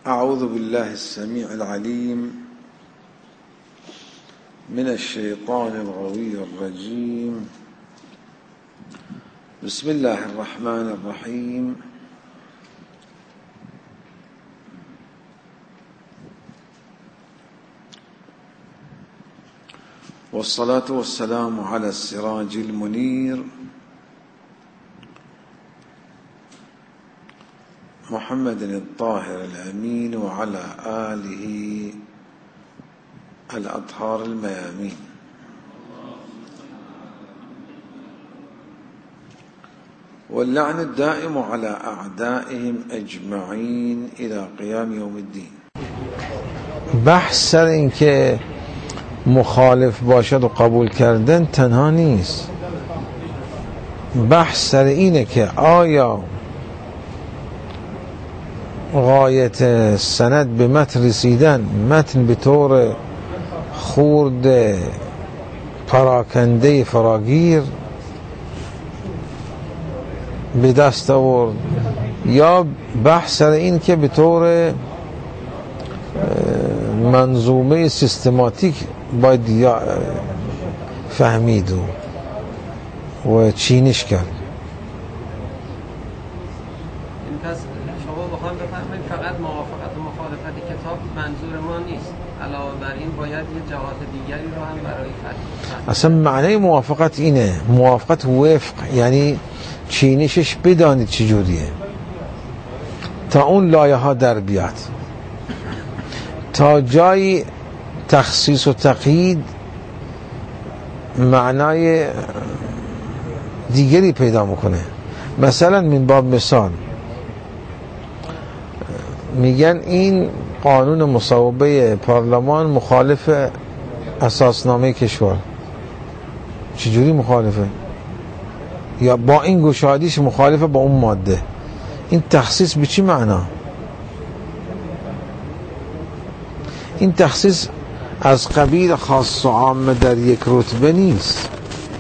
أعوذ بالله السميع العليم من الشيطان الغوي الرجيم. بسم الله الرحمن الرحيم. والصلاة والسلام على السراج المنير محمد الطاهر الأمين وعلى آله الأطهار الميامين. واللعن الدائم على أعدائهم أجمعين إلى قيام يوم الدين. بحث سر این که مخالف باشد و قبول کردن تنها نیست، بحث سر اینه که آیا غایت سند به متن رسیدن، متن به طور خورد پراکنده فراگیر به دست آورد، یا بحث سر این که به طور منظومه سیستماتیک باید فهمید و چینش کرد. پس شما بخوام بفرمایید فقط موافقت و مخالفت کتاب منظور ما نیست، علاوه بر این باید یه جهات دیگری رو هم برای فتح. اصلا معنی موافقت اینه، موافقت وفق، یعنی چینشش بدانید چجوریه تا اون لایه ها در بیاد، تا جای تخصیص و تقیید معنای دیگری پیدا میکنه. مثلا من باب مثال میگن این قانون مصوبه پارلمان مخالف اساسنامه کشور. چجوری مخالفه؟ یا با این گشادیش مخالفه با اون ماده. این تخصیص به چی معنا؟ این تخصیص از قبیل خاص و عام در یک رتبه نیست.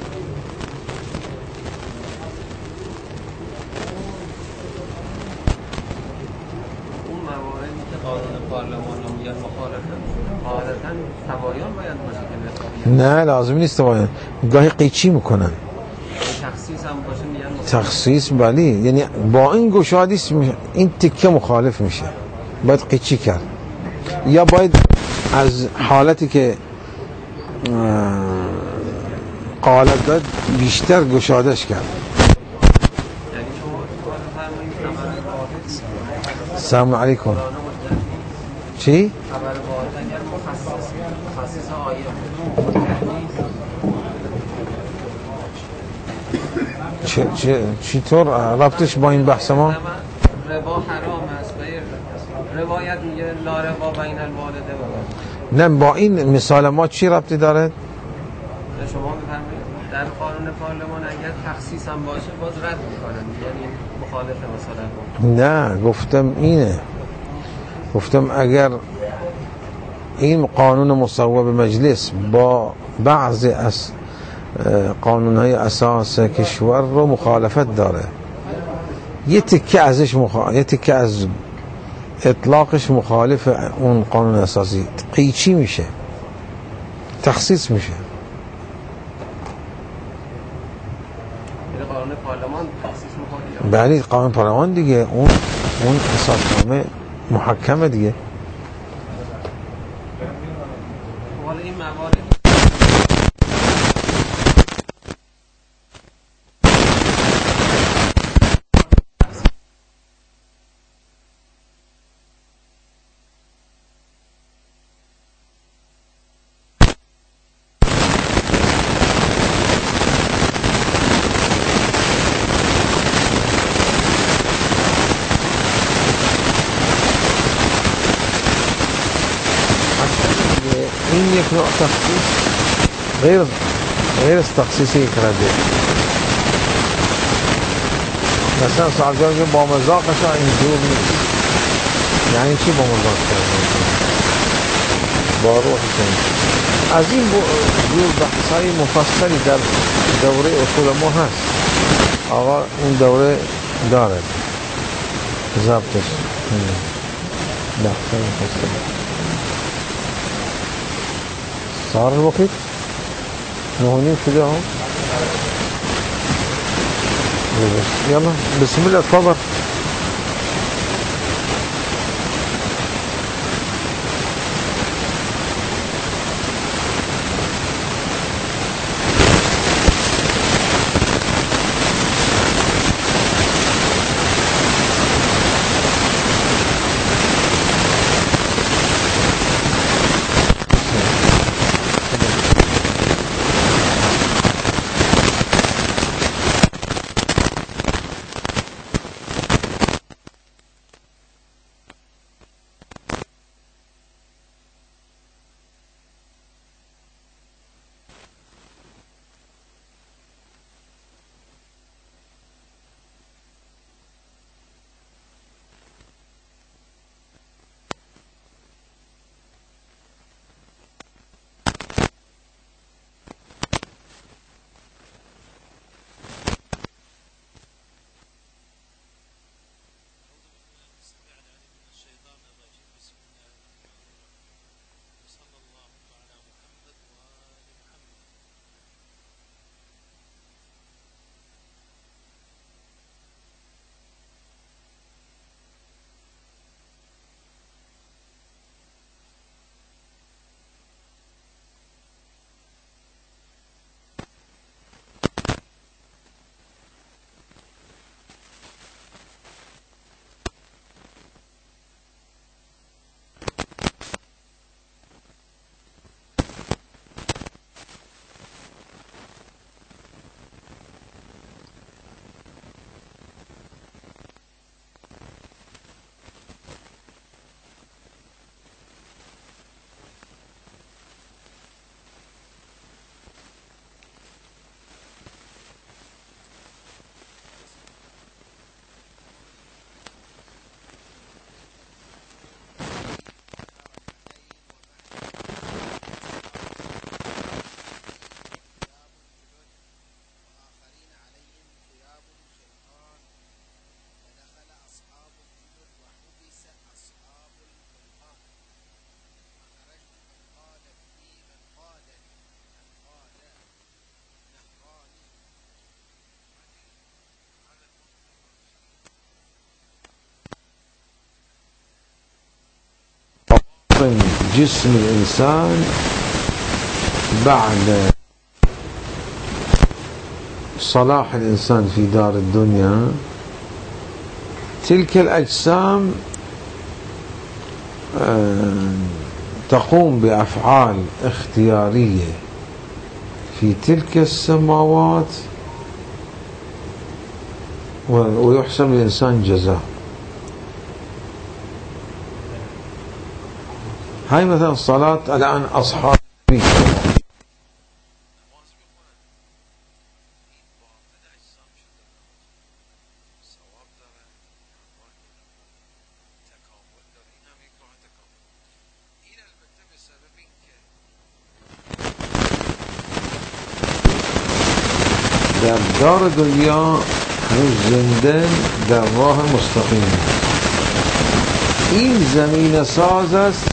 اون مواردی که قانون پارلمان رو میگن مخالفه عادتاً تباین باید باشه که نه لازم نیست تباین، گاهی قیچی میکنن. تخصیص هم باشه میگن تخصیص بلی، یعنی با این گشادیش این تکه مخالف میشه، باید قیچی کرد، یا باید از حالتی که قالت داد بیشتر گشادش کرد. یعنی شما فرمایید خبر السلام علیکم. چی؟ خبر واحد اگر مخصص آیه چطور ربطش با این بحث ما؟ ربا حرام است و روایت میگه لا ربا بین الوالده و نه، با این مثال ما چی ربطی داره؟ شما میفرمایید در قانون پارلمان اگر تخصیص هم باشه باز رد میکنن، یعنی مخالفه مثلا. نه، گفتم اینه، گفتم اگر این قانون مصوب مجلس با بعضی از قانونهای اساس کشور رو مخالفت داره، یه تکه ازش یه تکه از اطلاقش مخالف اون قانون اساسی، قیچی میشه، تخصیص میشه. قانون پارلمان تخصیص میکنه؟ بله قانون پارلمان دیگه، اون اساسنامه محکمه دیگه. حالا این موارد این یک نوع تخصیص غیر از تخصیص یک رده. مثلا صاحب جان با مذاقش اینجور نیست. یعنی چی با مذاق کردن؟ با روح کنید. از این جور بحث‌های مفصلی در دوره اصول ما هست. آقا این دوره داره ضبطش. لحظه میخواستم سهر الوقت 9:30 شده ها. يلا بسم الله تفضل. جسم الإنسان بعد صلاح الإنسان في دار الدنيا، تلك الأجسام تقوم بأفعال اختيارية في تلك السماوات ويحسب الإنسان جزاء. هاي مثلا الصلاة الآن أصحاب در دار دنیا هنوز زنده در راه مستقیم. این زمین ساز است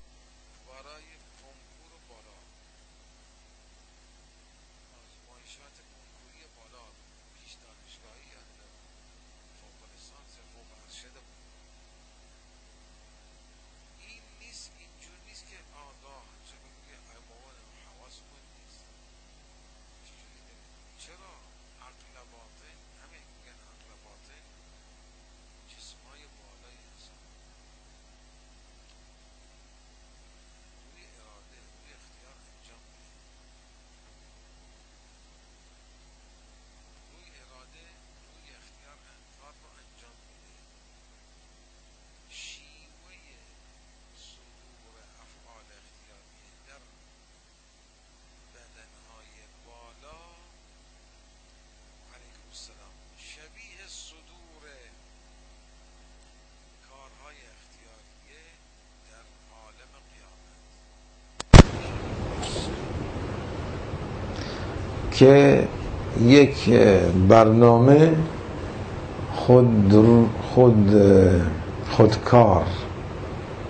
که یک برنامه خودکار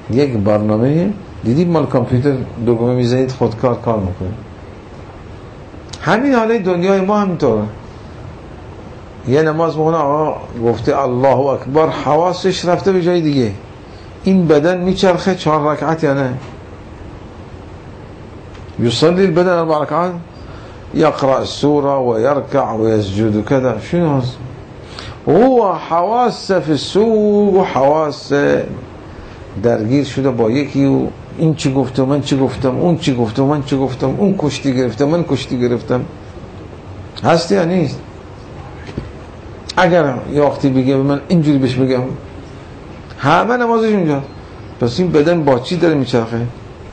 یک برنامه دیدید مال کامپیوتر دکمه میزنید خودکار کار میکنه. همین حاله دنیای ما همینطوره. یه نماز بخونه آقا گفته الله اکبر، حواسش رفته به جای دیگه. این بدن میچرخه 4 رکعت یا نه؟ يصلي البدن 4 ركعات، يقرأ السورة ويركع ويسجد وكذا. شنو هذا؟ هو حواس في السوق و حواس درگیر شده با یکی و این چی گفته من چی گفتم، اون چی گفته من چی گفتم، اون کشتی گرفته من کشتی گرفتم. هستی یا نیست؟ اگر یه وقتی بگه من اینجوری بهش بگم همه نمازش اونجا. پس این بدن با چی داره میچرخه؟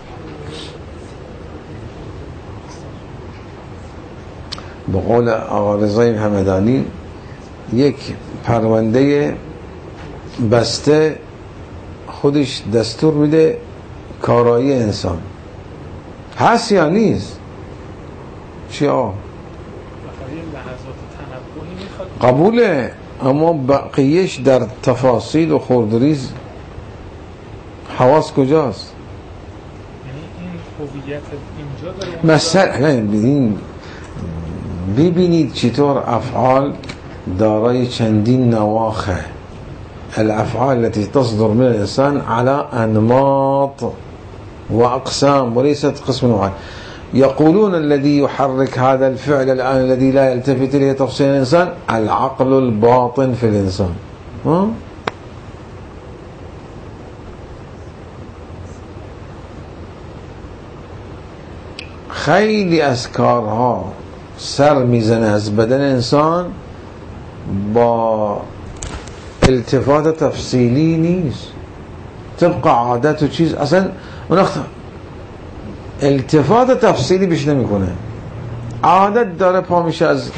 به قول آقا رضای همدانی یک پرونده بسته خودش دستور میده کارایی انسان. هست یا نیست؟ چی آقا؟ قبوله، اما بقیهش در تفاصیل و خردریز حواس کجاست؟ مثلا ببینید چطور افعال دارای چندین نواخه. الافعال التي تصدر من الانسان على انماط واقسام وليست قسم واحد. يقولون الذي يحرك هذا الفعل الآن الذي لا يلتفت إليه تفصيل الإنسان العقل الباطن في الإنسان. خیلی از کارها سر میزنه از بدن انسان با التفات تفصیلی نیست، طبق عادت و چیز اصلا اون التفات تفصیلی بیش نمی کنه. عادت داره پا میشه از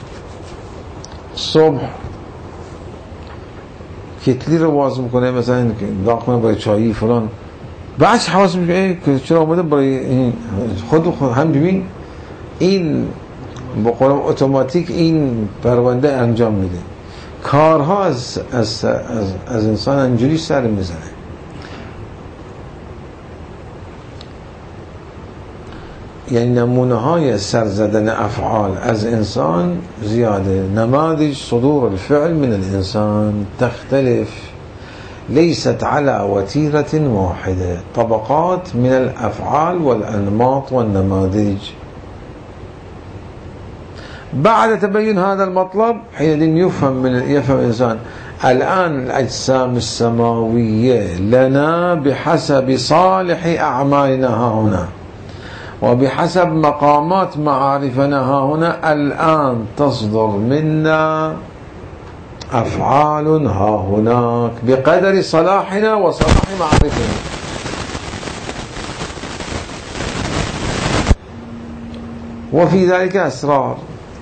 صبح کتلی رو باز میکنه مثلا داغ کنه برای چایی فلان، بعد حواس میشه چرا آمده برای خود هم ببین این با قولم اتوماتیک این پرونده انجام میده. کارها از انسان انجوری سر میزنه. یعنی نمونه های سر زدن افعال از انسان زیاده. نماذج صدور الفعل من الانسان تختلف ليست على وتيرة واحدة، طبقات من الافعال والانماط والنماذج. بعد تبين هذا المطلب حينئذ يفهم الإنسان الآن الأجسام السماوية لنا بحسب صالح أعمالنا ها هنا وبحسب مقامات معارفنا ها هنا الآن تصدر منا أفعال ها هناك بقدر صلاحنا وصلاح معارفنا. وفي ذلك أسرار.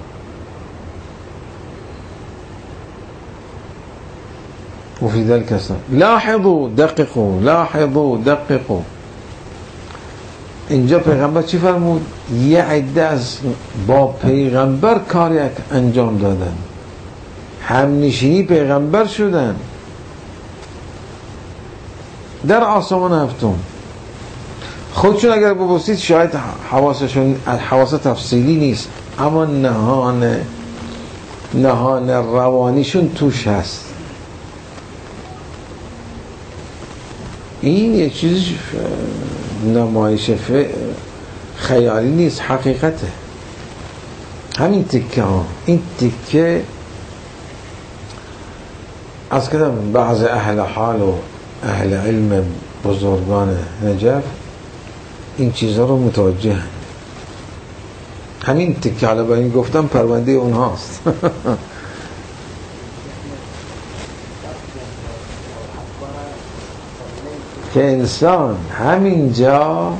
وفي ذلك أسرار. لاحظوا دققوا. اینجا پیغمبر چی فرمود؟ یه عده از با پیغمبر کاری انجام دادن، همنشینی پیغمبر شدن در آسمان هفتم. خودشون اگر بپرسید شاید حواس تفصیلی نیست، اما نهان روانیشون توش هست. این یه چیز نمایش خیالی نیست، حقیقته. همین تکه ها، این تکه از کدام بعض اهل حال و اهل علم بزرگان نجف این چیزها رو متوجه هست. همین تکه حالا با این گفتم پرونده اونهاست. که انسان همینجا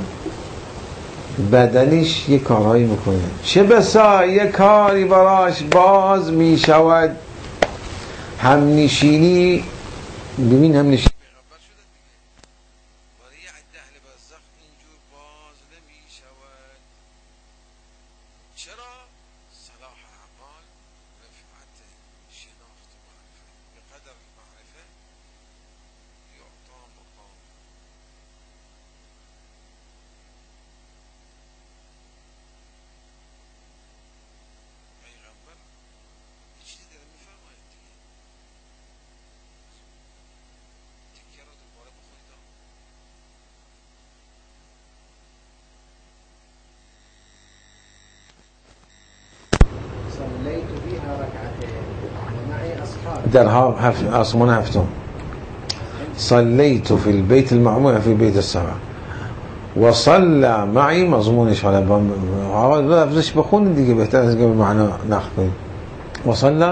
بدنش یه کارهایی میکنه، چه بسا یه کاری براش باز میشود. همنشینی ببین همنشینی پیغمبر شده دیگه، برای عده اهل برزخ اینجور باز نمیشود. چرا؟ صلاح اعمال، رفعت شناخت و معرفت. بقدر المعرفه یعطا مقام. درها آسمان هفتم. صليت في البيت المعمور في بيت السبع. وصلى معي مضمونش على بفضلش بخون دیگه بهتر از قبل معنا ناخذ. وصلى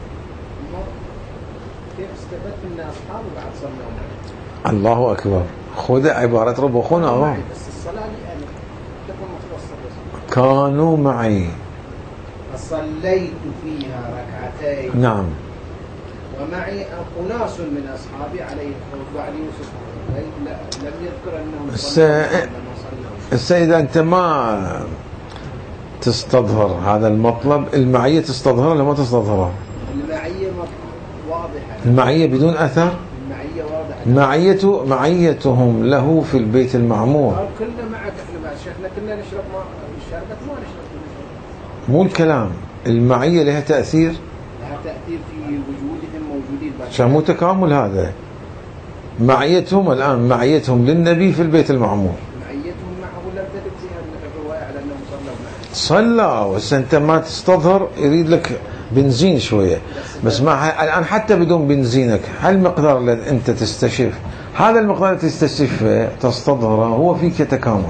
كيف استفدت من اصحابه بعد صلوا معي؟ الله اكبر. خذ عبارة رب بخون اهو. بس الصلاة يعني تكون مختصة. كانوا معي. فصليت فيها ركعتين. نعم. ومعي أناس من أصحابي عليهم بعد يوسف لم يذكر أنهم صلوا. السيدة أنت ما تستظهر هذا المطلب. المعية تستظهر ولا ما تستظهرها؟ المعية واضحة. المعية بدون أثر. المعية واضحة. معيتهم له في البيت المعمور. كلنا معك احنا بعد شيخنا كنا نشرب ما الشربت ما نشرب. مو الكلام. المعية لها تأثير. لها تأثير في وجودهم موجودين بعد. عشان مو تكامل هذا. معيتهم الآن معيتهم للنبي في البيت المعمور. معيتهم معه لم ترد فيها الرواية على أنهم صلوا معه. صلى بس أنت ما تستظهر يريد لك بنزين شوية. بس مع الآن حتى بدون بنزينك هل المقدار اللي أنت تستشف هذا المقدار اللي تستشفه تستظهره هو فيك تكامل.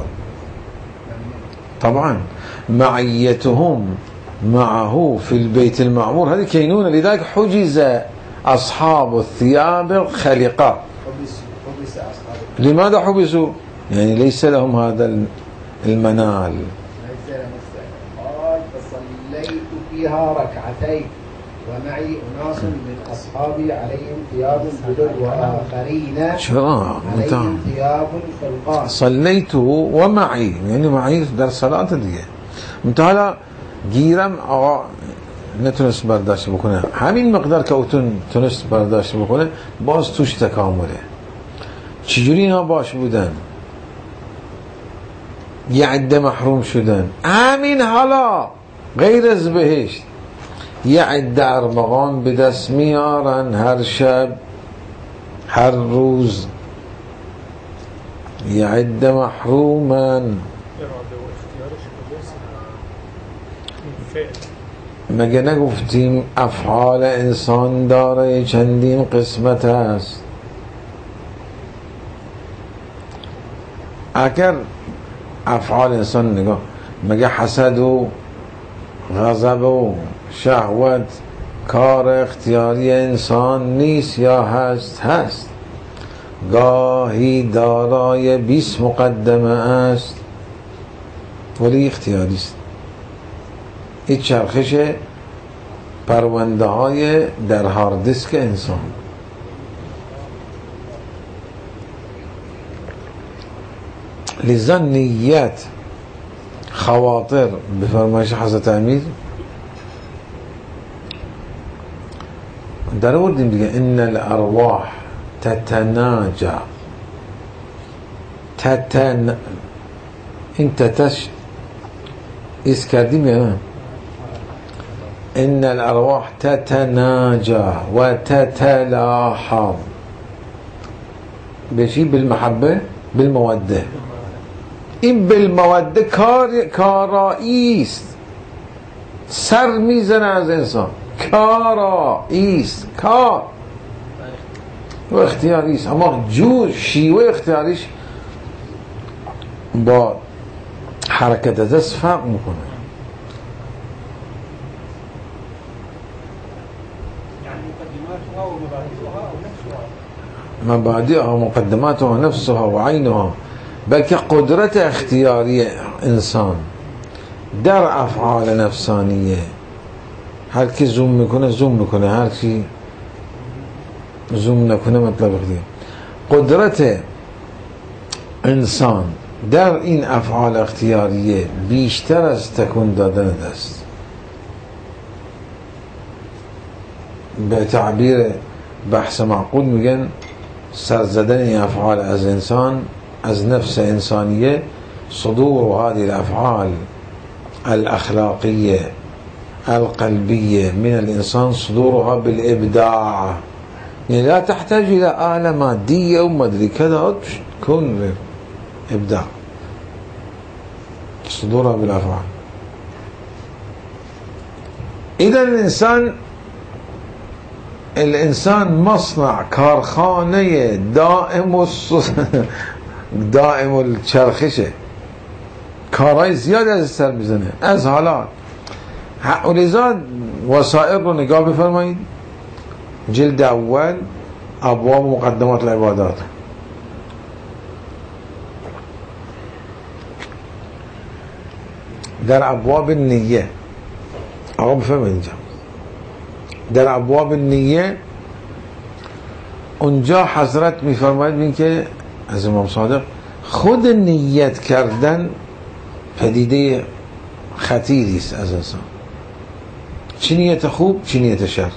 طبعا معيتهم معه في البيت المعمور هذه كينونة. لذلك حجز أصحاب الثياب الخلقة. حبس أصحابه. لماذا حبسوا؟ يعني ليس لهم هذا المنال. ليس لهم قال فصليت فيها ركعتين ومعي أناس من أصحابي عليهم ثياب بلد وآخرين عليهم ثياب خلقان. صليت ومعي يعني معي در صلاة دیگه منتها گیرم آقا نتونست برداشت بکنه. همین مقدار که اوتون تونست برداشت بکنه باز توش تکامله. چجوری اینا باش بودن؟ یه عده محروم شدن. همین حالا غیر از بهشت یه عده ارمغان به دست میارن هر شب هر روز. یه عده محرومن. مگه نگفتیم افعال انسان داره چندین قسمت است؟ اگر افعال انسان نگاه مگه حسد و غضب و شهوت کار اختیاری انسان نیست یا هست؟ گاهی دارای 20 مقدمه است ولی اختیاری است. این چرخش پرونده های در هارد دیسک انسان. لذا نیت خواطر به فرمایش حضرت امیر در آوردیم دیگه ان الارواح تتناجا این تتش ایست کردیم یا نه؟ ان الارواح تتناجا و تتلاحظ بشی بالمحبه بالموده. این بالموده کارایی است. سر میزنه از انسان. کارایی است. کار و اختیاری است. اما جور شیوه اختیاریش با حرکت دست فرق میکنه. مبادئها ومقدماتها نفسها وعينها. بلکه قدرت اختیاری انسان در افعال نفسانیه. هر کی زوم میکنه هر کی زوم نکنه مطلب دیگه. قدرت انسان در این افعال اختیاریه بیشتر از تکون دادن دست. به تعبیر بحث معقول میگن سرزدن این افعال از انسان از نفس انسانیه صدور هذه الافعال الاخلاقيه القلبيه من الانسان صدورها بالابداع. يعني لا تحتاج الى آلة ماديه وما ادري كذا تكون ابداع صدورها بالافعال. اذا الانسان الانسان مصنع کارخانه دائم الچرخشه، کارهای زیاد از سر میزنه از حالات. ولذا وسائل رو نگاه بفرمایید، جلد اول ابواب مقدمات العبادات، در ابواب نیه، آقا بفرمایید اینجا در ابواب نیه اونجا حضرت میفرماید بین که از امام صادق خود نیت کردن پدیده خطیری است از انسان، چی نیت خوب چی نیت شر.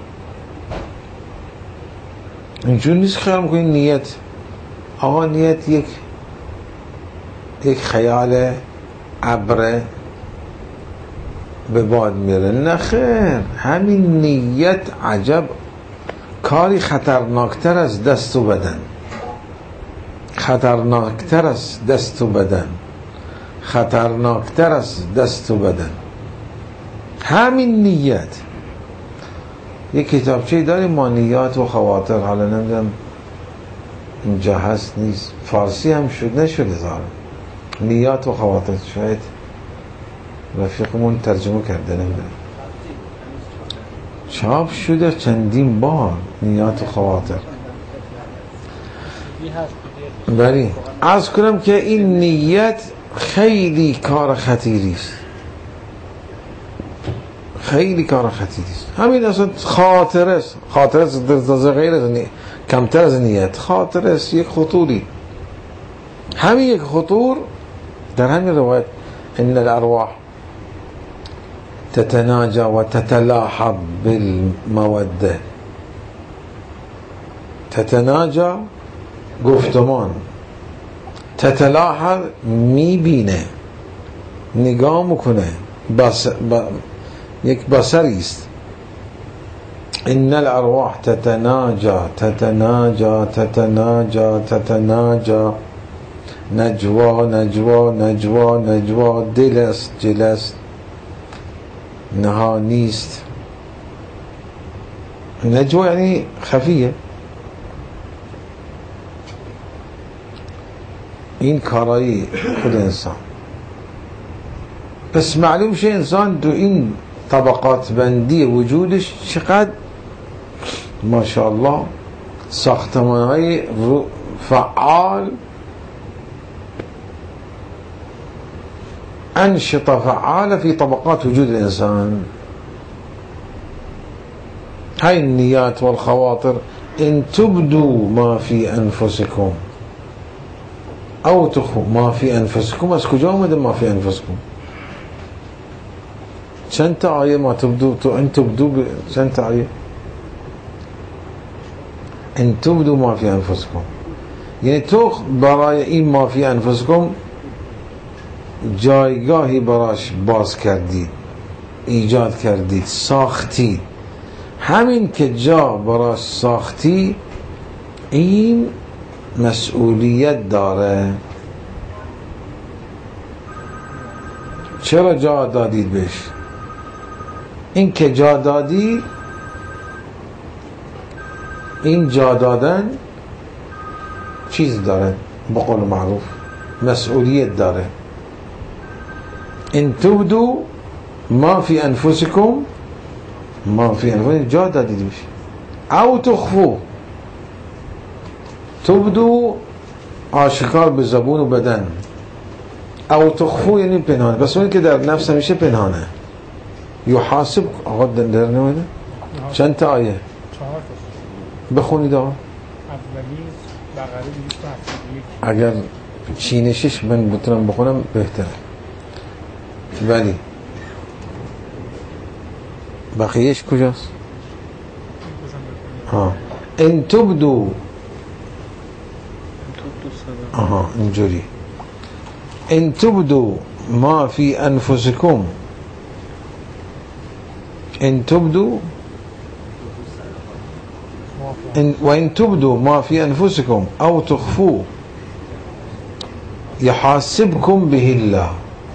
اینجور نیست خیال میکنید نیت آقا نیت یک خیال عبره به باد میره، نه خیر، همین نیت عجب کاری خطرناکتر از دست و بدن، خطرناکتر از دست و بدن، خطرناکتر از دست و بدن. همین نیت. یک کتابچه داریم ما نیات و خواطر، حالا نمیدونم اینجا هست نیست، فارسی هم نشده داره نیات و خواطر، شاید رفیقمون ترجمه کرده نمیدونم، چاپ شده چندین بار نیات و خواطر. بلی عرض کنم که این نیت خیلی کار خطیری است، خیلی کار خطیری است. همین اصلا خاطره است، خاطره است در غیر از کمتر از نیت، خاطره است یک خطوری. همین یک خطور در همین روایت ان الارواح تتناجى و تتلاحظ بالموده، تتناجى گفتمان، تتلاحظ میبینه نگاه میکنه، یک بصری است. ان الارواح تتناجى تتناجى تتناجى تتناجى، نجوا نجوا نجوا نجوا، دل است جلست، نها نیست. نجوا یعنی خفیه. این کارایی خود انسان. پس معلوم شه انسان دو این طبقات بندی وجودش چقدر ماشاءالله ساختمان‌های فعال، أنشطة فعالة في طبقات وجود الإنسان. هاي النيات والخواطر إن تبدوا ما في أنفسكم أو تخفوا ما في أنفسكم، از کجا اومده ما في أنفسكم؟ چند تا آیه ما تبدو تو ان تبدو چند تا آیه ان تبدوا ما في أنفسكم، یعنی تو برای این ما في أنفسكم جایگاهی براش باز کردید، ایجاد کردید، ساختی. همین که جا براش ساختی این مسئولیت داره. چرا جا دادید بهش؟ این که جا دادی، این جا دادن چیز داره، به قول معروف مسئولیت داره. ان تبدو ما فی انفسکم، ما فی انفسکم جا دادید بهش، او تخفو، تبدو آشکار به زبون و بدن، او تخفو یعنی پنهانه. پس اون که در نفس همیشه پنهانه. یحاسب آقا در نمیده چند تا آیه بخونید آقا. اگر چینشش من بتونم بخونم بهتره، ولی بقیهش کجاست؟ ان تبدو، اینجوری ان تبدو ما فی انفسکم، ان تبدو و ان تبدو ما فی انفسکم او تخفو یحاسبکم به الله.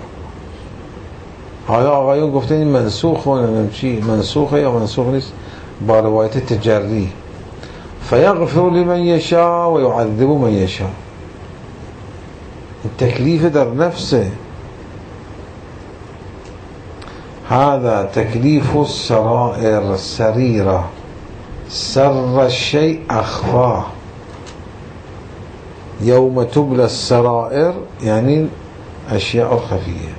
حالا آقایون گفتن این منسوخ و نمیم چی، منسوخه یا منسوخ نیست؟ برواية التجري فيغفر لمن يشاء ويعذب من يشاء. التكليف در نفسه، هذا تكليف السرائر، السريرة، سر الشيء أخفاه. يوم تبلى السرائر يعني أشياء خفية.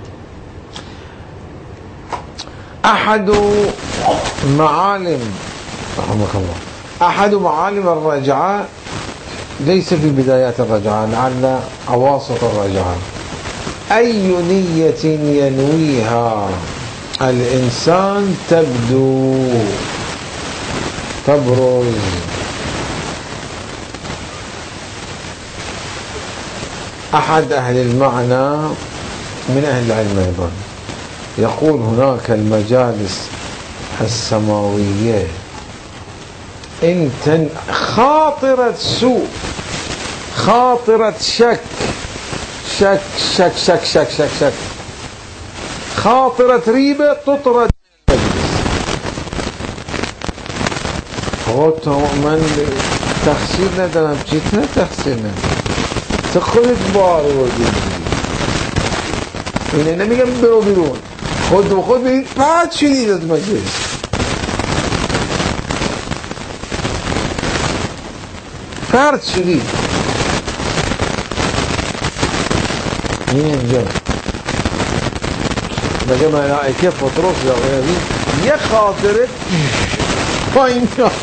أحد معالم رحمك الله، أحد معالم الرجعة ليس في بدايات الرجعة، لعل أواسط الرجعة. أي نية ينويها الإنسان تبرز. أحد أهل المعنى من أهل العلم أيضا يقول هناك المجالس السماوية إن خاطرة سوء، خاطرة شك، خاطرة ريبة تطرد من تخسير ندارم چیتنا تخسير ندارم خودت بار وردی اینه نمیگم برو بیرون، خود به خود بگید پد شدید از مجلس. پرد شدید. این اینجا مگه ملائکه فطرس یا غیری یه خاطره پایین میاد.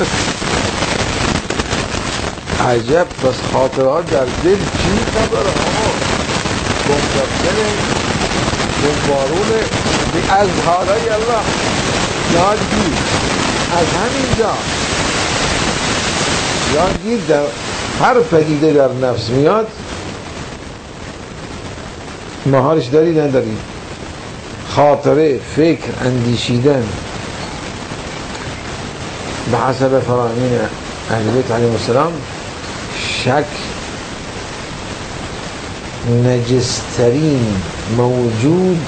عجب، بس خاطرات در دل چی نداره آقا، گمدفتره گمبارونه از حالای الله یادگیر، از همینجا یادگیر. در هر پدیده در نفس میاد مهارش داری نداری، خاطره، فکر، اندیشیدن به حسب فرامین اهل بیت علیهم السلام. شک نجسترین موجود،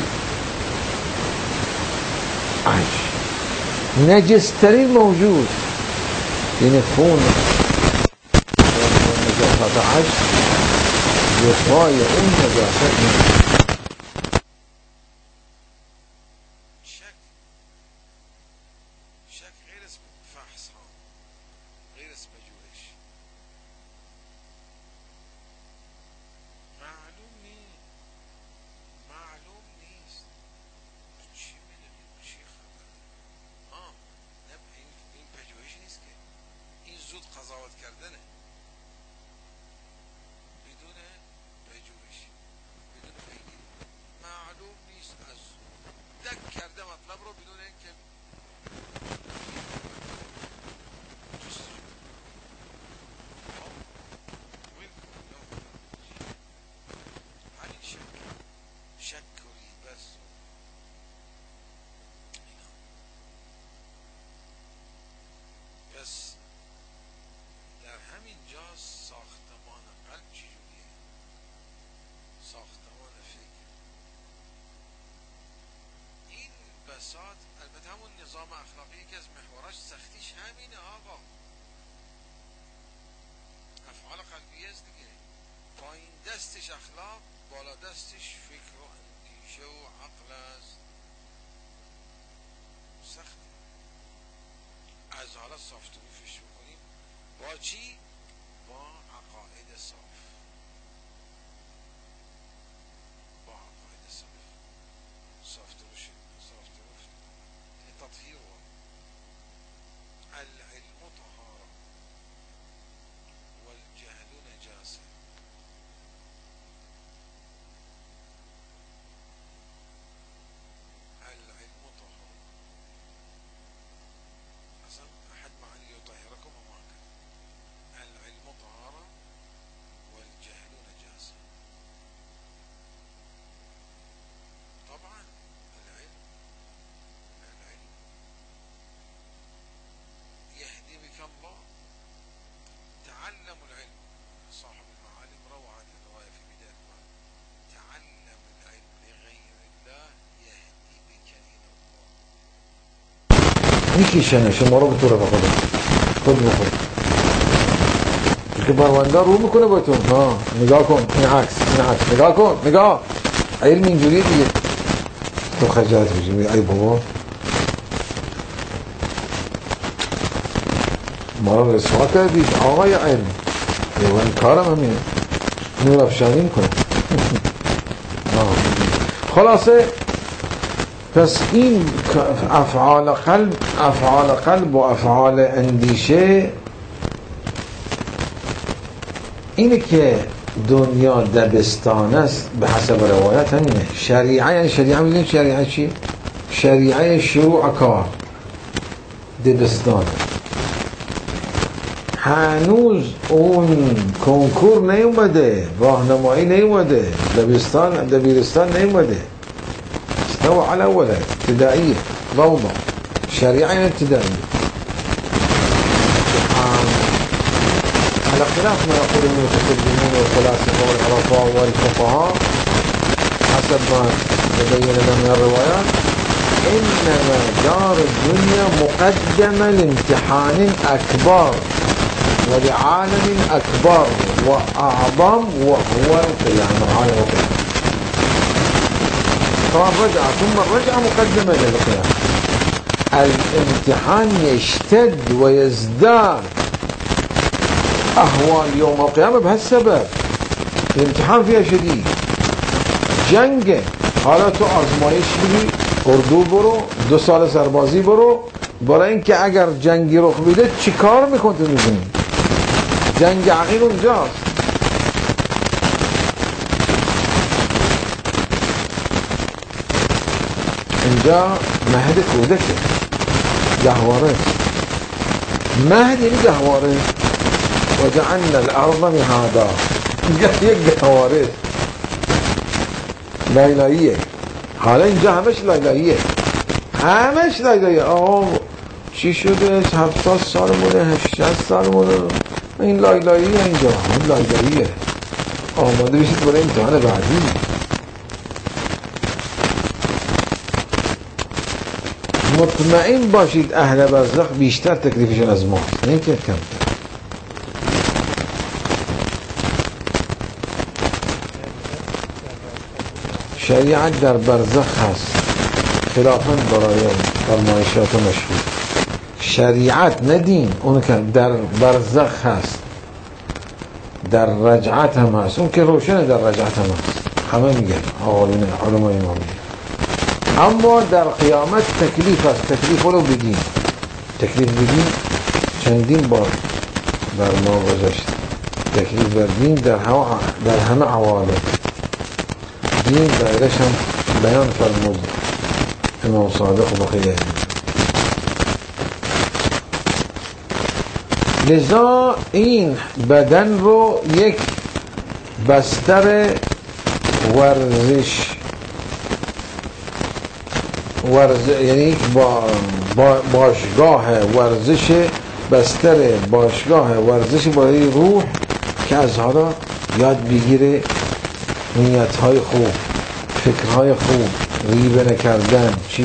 نجسترین موجود یعنی خون نجاست عشق یفای اون نجاست. البته همون نظام اخلاقی که از محوراش سختیش همینه آقا، افعال قلبیه است دیگه. پایین دستش اخلاق، بالا دستش فکر و اندیشه و عقل است. سخته. از حالا صاف طروفش بکنیم با چی؟ با عقاید صاف، با عقاید صاف. صاف طروف تطهير. العلم طهارة والجهل نجاسة. العلم طهارة أصلا أحد معاني يطهركم وما كان. العلم طهارة میکشنه شما رو به طور خود بخود که پرونده رو میکنه باتون. ها نگاه کن، این عکس نگاه کن، نگاه علم اینجوریه دیگه. تو خجالت بشی میگه ای بابا ما رو رسوا کردید آقای علم. این کارم همینه، نور افشانی میکنه. خلاصه پس این افعال قلب و افعال اندیشه اینه که دنیا دبستان است به حسب روایت همینه. شریعه یعنی شریعه میدونید شریعه چی؟ شریعه شروع کار دبستان. هنوز اون کنکور نیومده، راهنمایی نیومده، دبیرستان نیومده. استوى على ولد ابتدائية روضة شريعة ابتدائية. على خلاف ما يقول المتكلمون والفلاسفة والعرفاء والفقهاء حسب ما تبين لنا من الروايات إنما دار الدنيا مقدمة لامتحان أكبر ولعالم أكبر وأعظم وهو القيامة. عالم القيامة طبعا رجعة ثم الرجعة مقدمة للقيامة. الامتحان يشتد ويزداد أهوال يوم القيامة بهالسبب. الامتحان فيها شديد، جنگ. حالا تو آزمایش بگی، اردو برو، 2 سال سربازی برو، برای اینکه اگر جنگی رخ بده چی کار میکنی تو میزنی. جنگ عقیل اونجاست. اینجا مهد کودکه، گهواره. مهد یعنی گهواره. و جعلنا الارض مهادا، یک گهواره لایلاییه. حالا اینجا همش لایلاییه، همش لایلاییه. آقا چی شده؟ 70 سال مونه، 60 سال مونه، این لایلاییه. اینجا همه لایلاییه. آماده بشید برای امتحان بعدی. مطمئن باشید اهل برزخ بیشتر تکلیفشون از ما، نه که کمتر. شریعت در برزخ هست، خلافاً برای فرمایشات مشهور. شریعت نه دین، اون که در برزخ هست، در رجعت هم هست. اون که روشنه در رجعت هم هست، همه میگن آقایون علمای ما میگن. اما در قیامت تکلیف است. تکلیف رو بدین، تکلیف بدین چندین بار در ما گذشت. تکلیف بدین در همه عوالم. دین دایرش هم بیان فرمود امام صادق بخیه. لذا این بدن رو یک بستر یعنی یک باشگاه ورزش، بستر باشگاه ورزش برای روح که از حالا یاد بگیره نیت‌های خوب، فکرهای خوب، ریبه نکردن. چی؟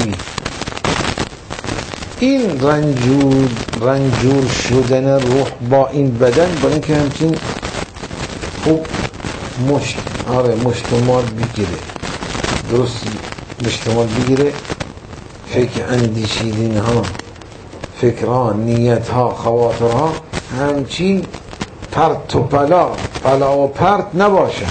این رنجور شدن روح با این بدن، با اینکه همچین خوب مشتمال بگیره، درست مشتمال بگیره، فکر اندیشیدین ها، فکرها، نیت ها، خواطر ها همچین پرت و پلا و پرت نباشه.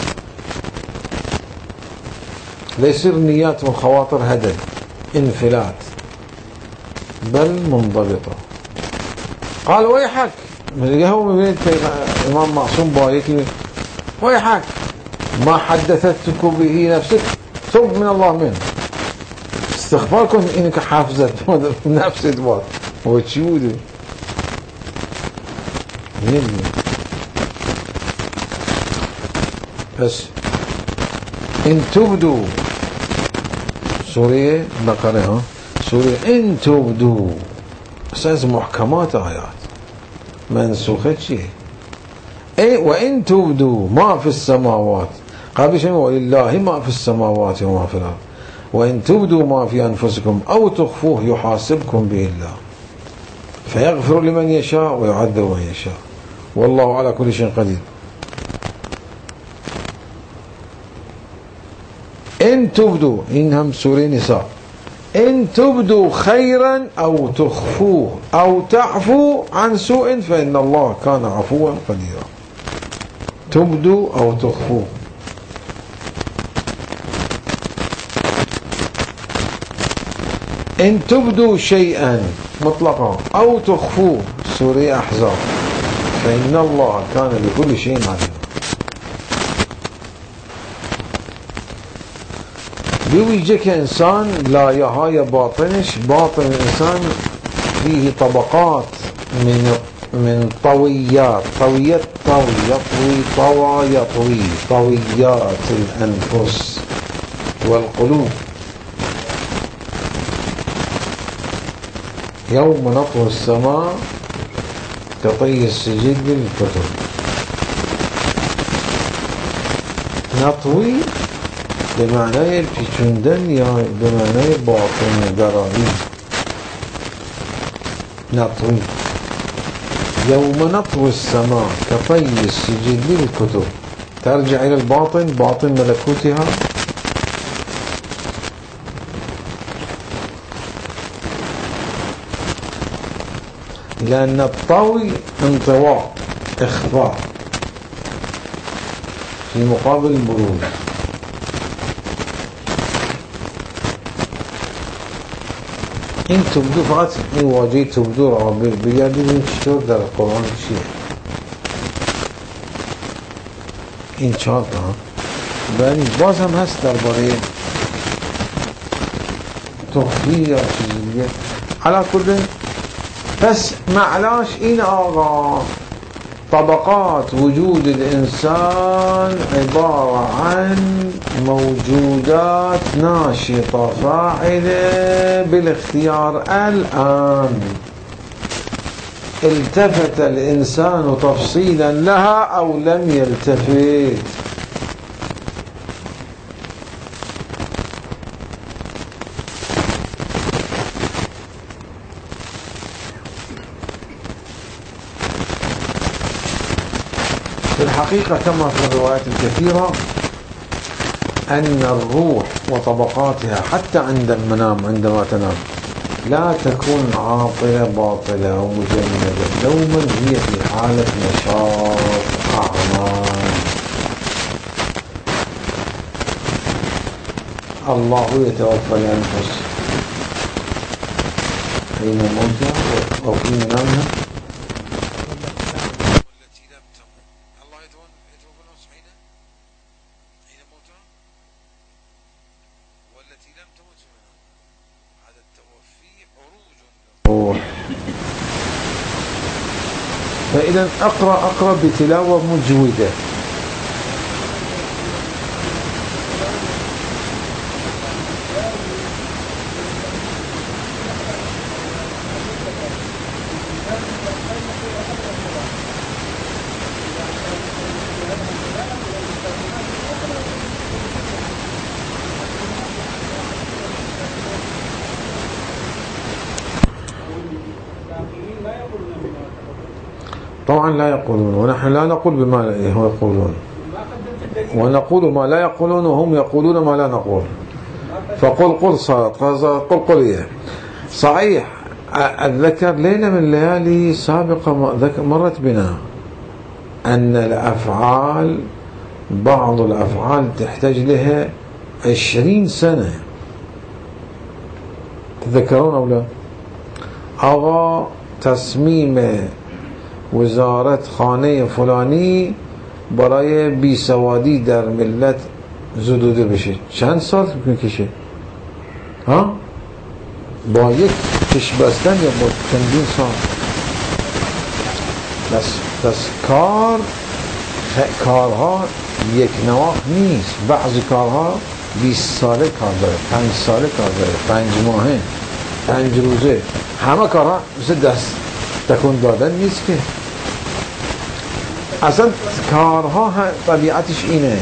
ليصير نيات وخواطر هدد انفلات، بل منضبطة. قال ويحك، هو من إمام معصوم بايكي ويحك ما حدثتك به نفسك ثم من الله منه. استغفاركم إنك حافظت نفس إدوار هو تشيوده بس إن تبدوا سورة بقرة ها سورة إن تبدوا أساس محكمات آيات منسوخة شيء إيه وإن تبدوا ما في السماوات قبل شيء ولله ما في السماوات وما في الأرض وإن تبدوا ما في أنفسكم أو تخفوه يحاسبكم به الله. فيغفر لمن يشاء ويعذب من يشاء، والله على كل شيء قدير. إن تبدوا، إنهم سورة نساء، إن تبدوا خيرا أو تخفوه أو تعفو عن سوء فإن الله كان عفوا قديرا. تبدوا أو تخفوه. إن تبدوا شيئا مطلقا أو تخفوه سورة أحزاب فإن الله كان بكل شيء عليما. بيوجك إنسان لا يهاي باطنش، باطن الإنسان فيه طبقات من طويات، طوية طوي يطوي طوى يطوي، طويات الأنفس والقلوب. يوم نطوي السماء كطي السجل للكتب. نطوي بمعنى الفيشندن يا بمعنى باطن دراري. نطوي يوم نطوي السماء كطي السجل للكتب، ترجع إلى الباطن، باطن ملكوتها. لأن الطوي انطواء إخفاء في مقابل البروز. إن تبدو فقط إن واجهت تبدو بيادي من شطور در القرآن شيء إن شاء بني باز هم هست در باره تخفی یا چیزیه. على كل بس معلاش إن آغا طبقات وجود الإنسان عبارة عن موجودات ناشطة فاعلة بالاختيار. الآن التفت الإنسان تفصيلا لها أو لم يلتفت. الحقيقة كما في الروايات الكثيرة أن الروح وطبقاتها حتى عند المنام، عندما تنام، لا تكون عاطلة باطلة ومجندة، دوما هي في حالة نشاط أعمال. الله يتوفى الأنفس حين موتها وفي منامها فإذا أقرأ بتلاوة مجودة. طبعا لا يقولون، ونحن لا نقول بما هو يقولون، ونقول ما لا يقولون وهم يقولون ما لا نقول. فقل صارت قل إيه. صحيح أتذكر ليلة من الليالي سابقة مرت بنا أن الأفعال، بعض الأفعال تحتاج لها 20 سنة. تذكرون أو لا؟ أغا تصميم وزارت خانه فلانی برای بیسوادی در ملت زدوده بشه چند سال میکنه کشه؟ ها؟ با یک کش بستن یا با چندین سال؟ بس کارها یک نواخ نیست. بعضی کارها 20 ساله کار داره، 5 ساله کار داره، 5 ماهه، 5 روزه. همه کارها مثل دست تکون دادن نیست که. اصلا کارها طبیعتش اینه،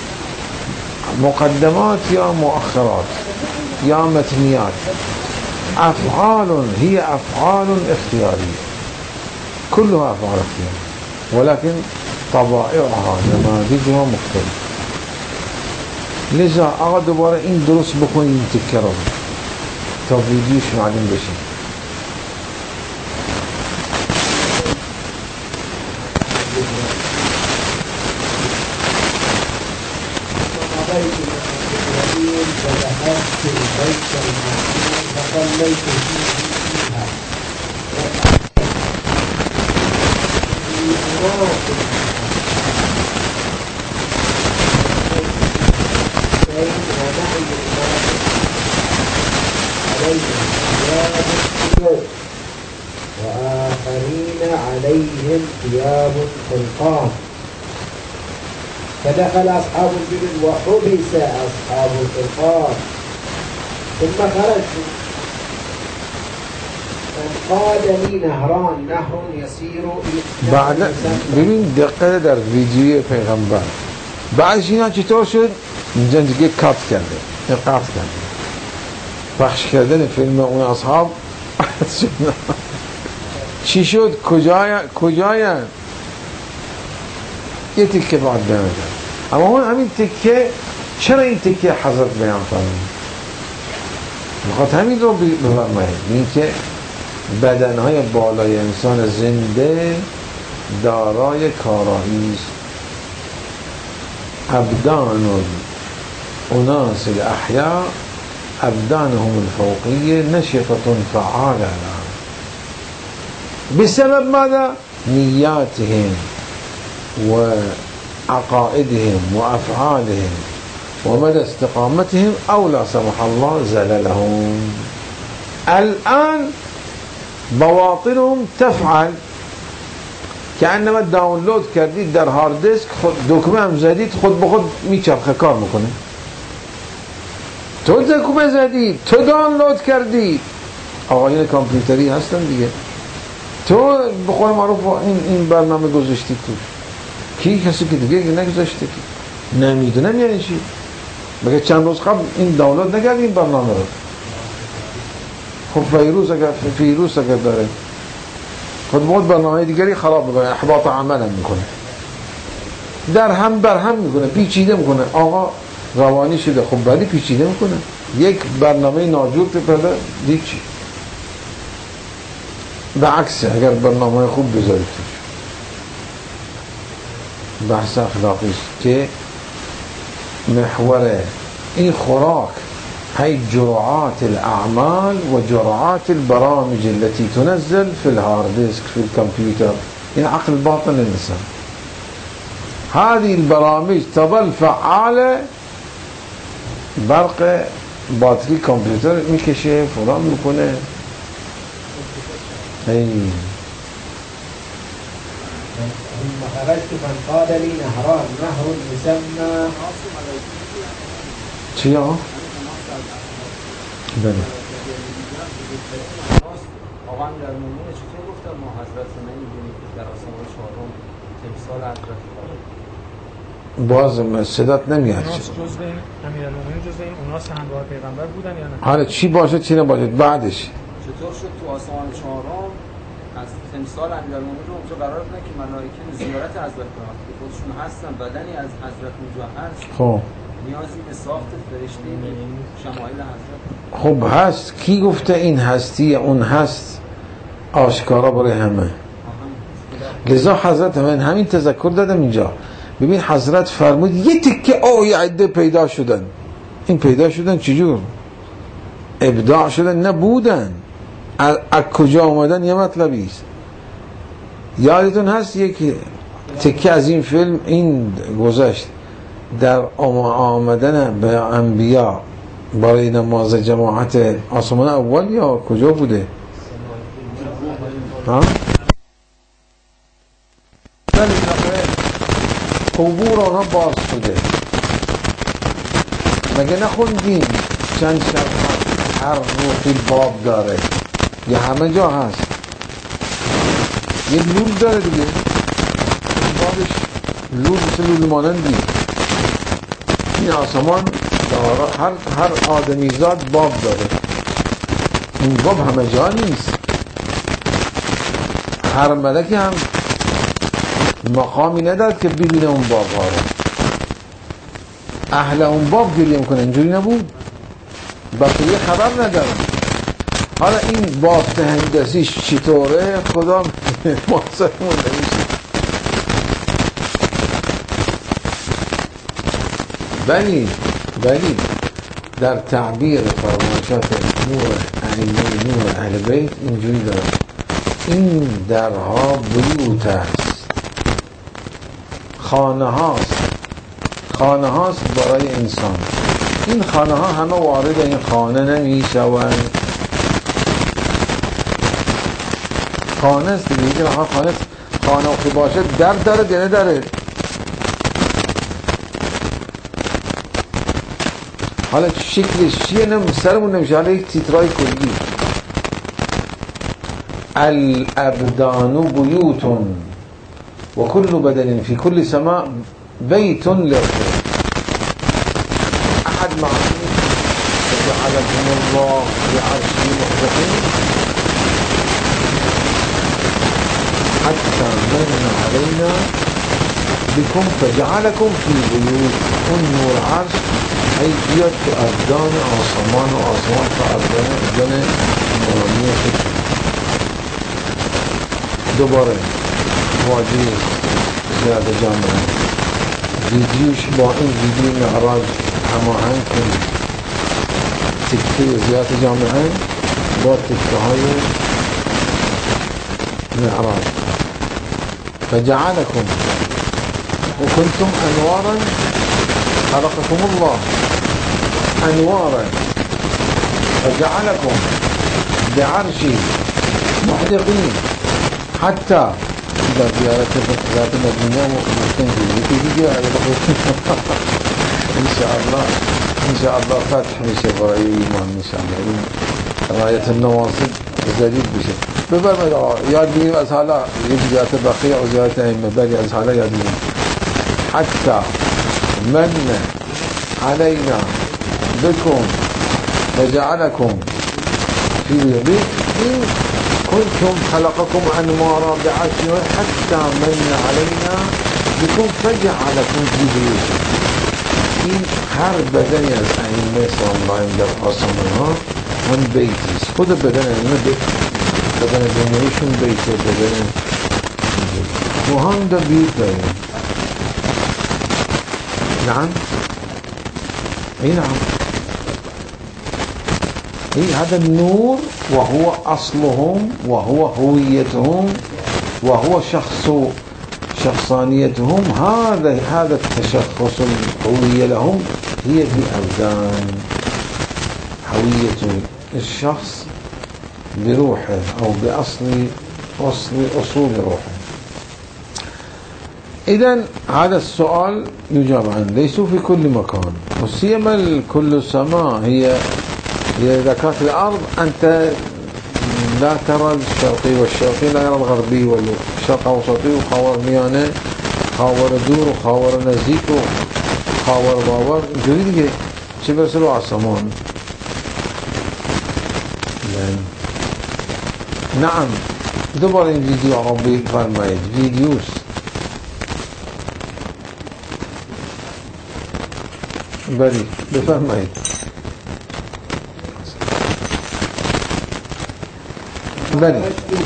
مقدمات یا مؤخرات یا متنیات. أفعال هي أفعال اختيارية، كلها أفعال اختيارية، ولكن طبائعها نماذجها مختلفة. لذا أقعد دوباره این درست بکنیم تکرار تا ویدیوش معلوم بشه. فذهبت البيت المعمور فصليت فيها وآخرين عليهم ثياب خلقان. فدخل أصحاب الجبل وحبس أصحاب الخلقان ثم خرجوا فانقاد لي نهران، نهر يسير بعد ببین دقیقه در ویدیوی پیغمبر بعدش اینا چطور شد؟ اینجا دیگه کات کرده، قطع کرده، پخش کردن فیلم اون اصحاب چی شد؟ کجاین؟ یه تکه بعد بیان کرد. اما اون همین تکه، چرا این تکه حضرت بیان فرمود؟ میخواد همین رو بفرماید، این که بدنهای بالای انسان زنده دارای کارایی است. ابدان اناس الاحیاء ابدانهم الفوقیه نشطة فعاله بسبب ماذا؟ نیاتهم وعقائدهم وأفعالهم ومدى استقامتهم أو لا سمح الله زللهم. الآن بواطنهم تفعل كأنما داونلود کردید در هارد دیسک، خود دکمه هم زدید خود به خود میچرخه کار میکنه. تو دکمه زدید، تو داونلود کردید، آقایون کامپیوتری هستن دیگه، تو به قول معروف این برنامه گذاشتید توش. کی؟ کسی که دیگه نگذاشته، که نمیدونم یعنی چی. مگه چند روز قبل این داونلود نکرد این برنامه رو؟ خب فیروس اگر داره خود بود برنامه دیگری خراب میکنه، احباط عمل هم میکنه، در هم بر هم میکنه، پیچیده میکنه. آقا روانی شده، خب ولی پیچیده میکنه. یک برنامه ناجور پیدا دید چی؟ به عکس اگر برنامه خوب بذارید توش. بحث اخلاقی است که محور این خوراک هي جرعات الأعمال وجرعات البرامج التي تنزل في الهارد ديسك في الكمبيوتر، يعني عقل باطن الإنسان. هذه البرامج تظل فعالة، برق باتري كمبيوتر میکشه، فلان میکنه. ثم خرجت فانقاد لي نهران، نهر يسمى چیا؟ بله. آقا امیرالمومنین چطور گفتن ما حضرت نمی‌بینیم که در آسمان چهارم تمثال حضرت باز صدات نمیاد. جزء امیرالمومنین جزء این اوناس همراه پیغمبر بودن یا نه؟ حالا چی باشه چی نباشه بعدش چطور شد تو آسمان چهارم از تمثال امیرالمومنین رو اونجا قرار دادن که ملائکه زیارت حضرت کنن که خودشون هستن، بدنی از حضرت اونجا هست، خب نیازی به ساخت فرشته شمایل حضرت. خب هست، کی گفته این هستی اون هست آشکارا برای همه. لذا حضرت من همین تذکر دادم اینجا. ببین حضرت فرمود یه تکه یه عده پیدا شدن. این پیدا شدن چجور؟ ابداع شدن نبودن، از کجا آمدن یه مطلبی است. یادتون هست یک تکه از این فیلم این گذشت در آمدن به انبیا برای نماز جماعت آسمان اول یا کجا بوده؟ ها؟ قبور آنها باز شده. مگه نخوندیم چند شب هر روحی باب داره یا همه جا هست یه لول داره دیگه، بابش لول مثل لول مانندی. این آسمان داره، هر آدمیزاد باب داره. این باب همه جا نیست. هر ملکی هم مقامی نداد که ببینه اون باب ها رو. اهل اون باب گریه میکنه، اینجوری نبود؟ بقیه خبر ندارم. حالا این بافت هندسیش چطوره خدا محصرمون نمیشه. ولی در تعبیر فرمایشات نور اهل بیت اینجوری داره: این درها بیوت است، خانه هاست برای انسان. این خانه ها همه وارد این خانه نمی شوند. خانه است دیگه، خانه وقتی باشه در داره دینه داره. حالا شکلش چیه سرمون نمیشه. حالا یک تیترای کلی: الابدان بیوتون و کل بدن فی کل سماء بیت لرسول. احد معلوم فجعلكم الله بعرشه محدثين حتى من علينا بكم فجعلكم في بيوت. اون نور عرش ای بیاد تو ابدان آسمان و آسمان تا ابدان نورانی شد. دوباره واجه زیاده جامعه ویدیوش با این ویدیو معراج هماهنگ کنید. تکه زیاده جامعه با تکه های معراج. فجعلكم وكنتم انوارا خلقكم الله انوارا فجعلكم بعرشه محدقين حتى إذا زيارة ذات مدينة وتنزل إن شاء الله فاتح بشيء برأي إيمان إن شاء الله راية النواصب جديد بشيء ببرمج يادين أسهلا يجزيات بقية وزيارة أئمة بل أسهلا يادين حتى من علينا بكم فجعلكم في بيت كنتم خلقكم أنوارا بعرشه حتى من علينا بكم فجعلكم في بيت. این هر بدنی از ائمه ساملایم در آسمان ها هم بیتیست. خود بدن ائمه بدن دنیایشون بیته. بدن و هم در بیت داریم. نعم نعم هذا النور وهو أصلهم وهو هويتهم وهو شخصانيتهم. هذا التشخص الهوية لهم هي في الأبدان. هوية الشخص بروحه أو بأصول روحه. إذن هذا السؤال يجاب عنه. ليسوا في كل مكان، وسيما كل السماء هي إذا كانت الأرض أنت لا ترى الشرقي والشرقي لا يرى الغربي والشرق أوسطي وخاور ميانه خاور دور وخاور نزيك وخاور باور جديد چه برسلو عصمان. نعم دوباره این ویدیو آقا بفرمایید. ویدیوست بلی بفرمایید. بلي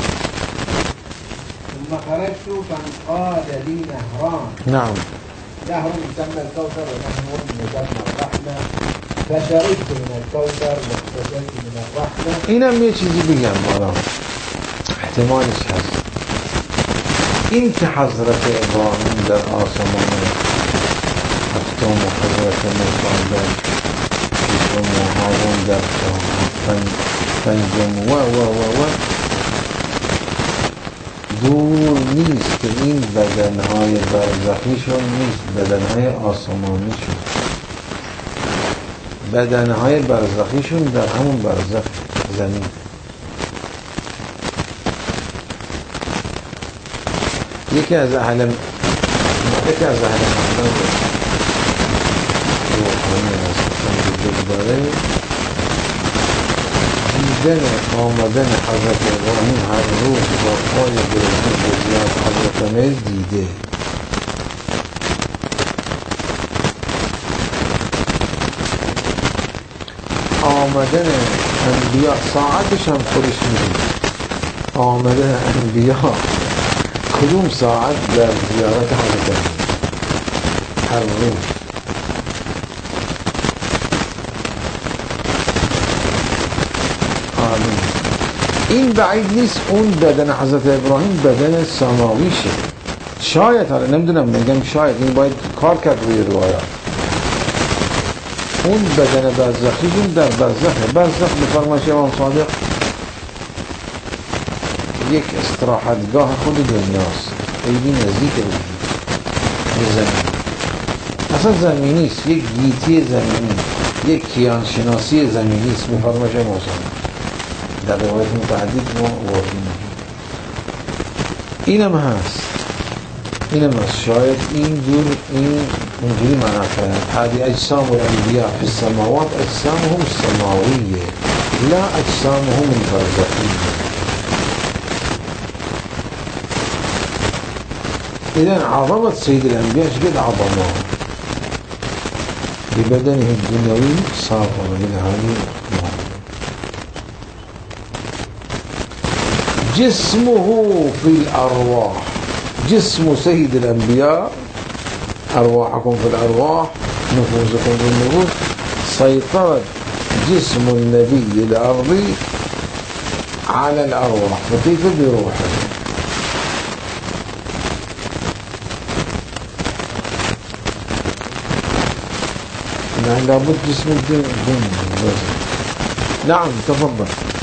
ثم خرجت فانقاد لي نهران. نعم نهر يسمى الكوثر ونهر يسمى الرحمة فشربت من الكوثر واغتسلت من الرحمة. اینم یه چیزی بگم بالا احتمالش هست. این که حضرت ابراهیم در آسمان هفتم و حضرت موسی در ششم و هارون در پنجم و دور نیست که این بدنهای برزخیشون نیست، بدنهای آسمانیشون. بدنهای برزخیشون در همون برزخ زمین. یکی از اهل روحانی هست داره آمدن حضرت ابراهیم هر روز با پای گرفتن به زیاد حضرت امیر دیده. آمدن انبیاء ساعتش هم خودش میدید. آمدن انبیاء کدوم ساعت در زیارت حضرت امیر هر روز. این بعید نیست اون بدن حضرت ابراهیم بدن سماویشه. شاید، حالا نمیدونم، میگم شاید، این باید کار کرد روی روایات. اون بدن برزخیشون در برزخه. برزخ بفرمایش امام صادق یک استراحتگاه خود دنیاست، خیلی نزدیک به زمین. اصلا زمینی است، یک گیتی زمینی، یک کیانشناسی زمینی است. بفرمایش امام صادق در روایت متعدد ما آوردیم. اینم هست. شاید این دور این اونجوری معنا کرد. هذه اجسام الانبیاء فی السماوات اجسامهم السماویه لا اجسامهم البرزخیه. اذن عظمت سید الانبیاء شقد عظمه ببدنه الدنيوي صافا من هذه جسمه في الأرواح. جسم سيد الأنبياء أرواحكم في الأرواح نفوسكم في النفوس. سيطرت جسم النبي الأرضي على الأرواح فكيف بروحه؟ يعني لابد جسم الدين. نعم تفضل.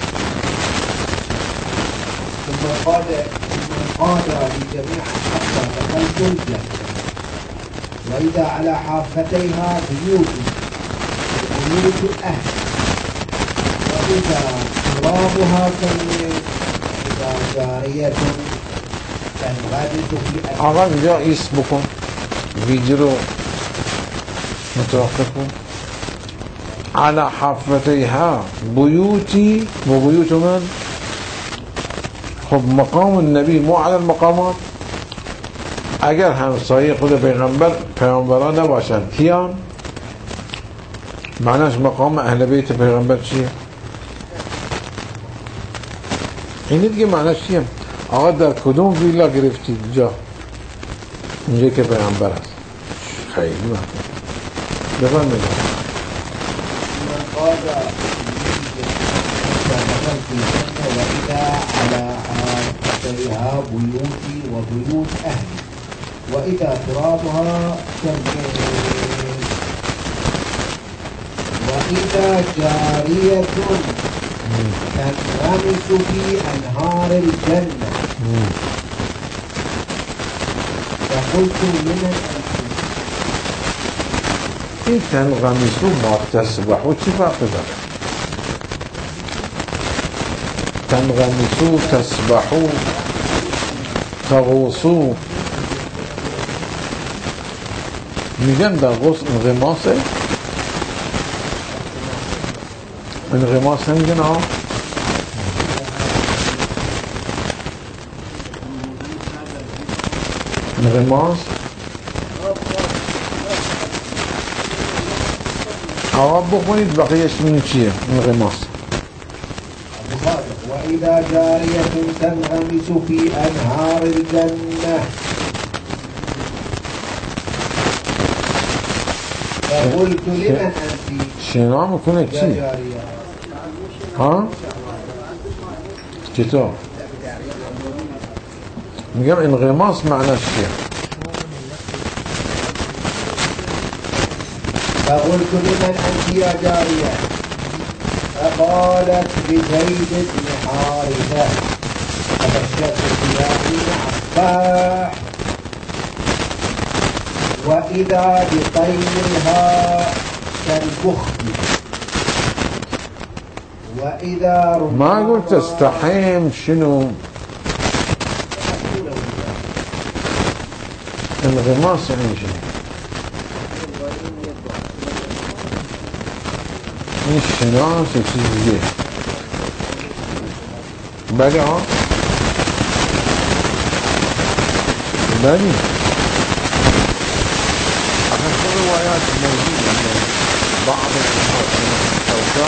ثم قال لجميع حتى دخلت الجنة وإذا على حافتيها بيوت أهل وإذا ترابها إذا جارية تنغمس في أهل. آقا جاء اسمكم فيديو متوقفون. على حافتيها بيوتي وبيوت من؟ خب مقام النبی مو على المقامات. اگر همسایه خود پیغمبران نباشن کیان؟ معناش مقام اهل بیت پیغمبر چیه؟ اینی دیگه معناش چیه؟ آقا در کدوم ویلا گرفتید جا؟ اینجا که پیغمبر هست. خیلی معنی بفرمایید. وإذا على حافتيها بيوتي وبيوت أهلي وإذا ترابها وإذا جارية تنغمس في أنهار الجنة فقلت لمن این تنغمسو با تسبحو چی فرق داره؟ تنغمسو، تسبحو، تغوصو، میگن در غوص انغماسه؟ انغماس نمیگن ها؟ انغماس؟ آقا بخونید بقیهش من چیه؟ انغماس. وإذا جارية تنغمس في أنهار الجنة فقلت لمن أنت شنا میکنه چی؟ ها؟ چطور؟ میگم انغماس معناش چیه؟ فقلت لمن أنت يا جارية فقالت لزيد بن حارثة فبشرت ثيابي عفاح وإذا بطيلها كالبخل وإذا ما قلت استحيم شنو؟ انغماس يعني شنو؟ این شناس چیز دیگه. بلى بلى في الروايات موجودة أن بعض الأشخاص من الكوكب